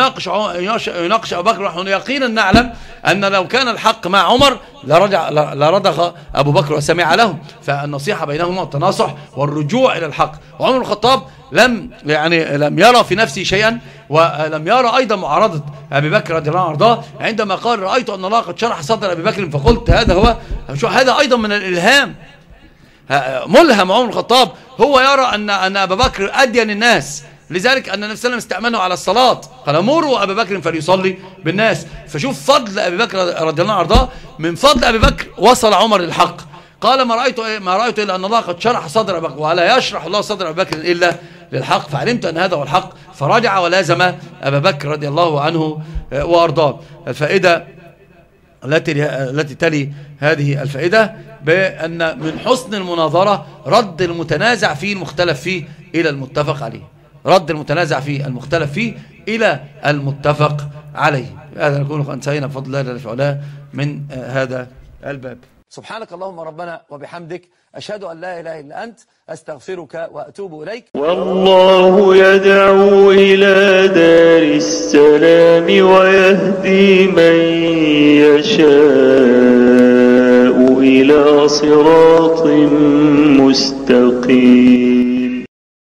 يناقش أبو بكر، ونحن يقينا نعلم أن لو كان الحق مع عمر لرضخ أبو بكر وسمع لهم. فالنصيحة بينهما التناصح والرجوع إلى الحق. وعمر بن الخطاب لم يرى في نفسه شيئا، ولم يرى أيضا معارضة أبي بكر رضي الله عنه وارضاه عندما قال رأيت أن الله قد شرح صدر أبي بكر فقلت هذا أيضا من الإلهام. ملهم عمر بن الخطاب، هو يرى أن أبا بكر أدين الناس، لذلك أن النبي صلى الله عليه وسلم استأمنه على الصلاة، قال مروا أبا بكر فليصلي بالناس. فشوف فضل أبي بكر رضي الله عنه وارضاه. من فضل أبي بكر وصل عمر للحق، قال ما رأيت إلا أن الله قد شرح صدر أبي بكر، ولا يشرح الله صدر أبي بكر إلا للحق، فعلمت أن هذا هو الحق، فرجع ولازم أبا بكر رضي الله عنه وأرضاه. الفائدة التي تلي هذه الفائدة بأن من حسن المناظرة رد المتنازع فيه المختلف فيه إلى المتفق عليه. رد المتنازع فيه المختلف فيه إلى المتفق عليه. هذا نكون قد انتهينا بفضل الله جل وعلا من هذا الباب. سبحانك اللهم ربنا وبحمدك، أشهد أن لا إله إلا أنت، أستغفرك وأتوب إليك. والله يدعو إلى دار السلام ويهدي من يشاء إلى صراط مستقيم.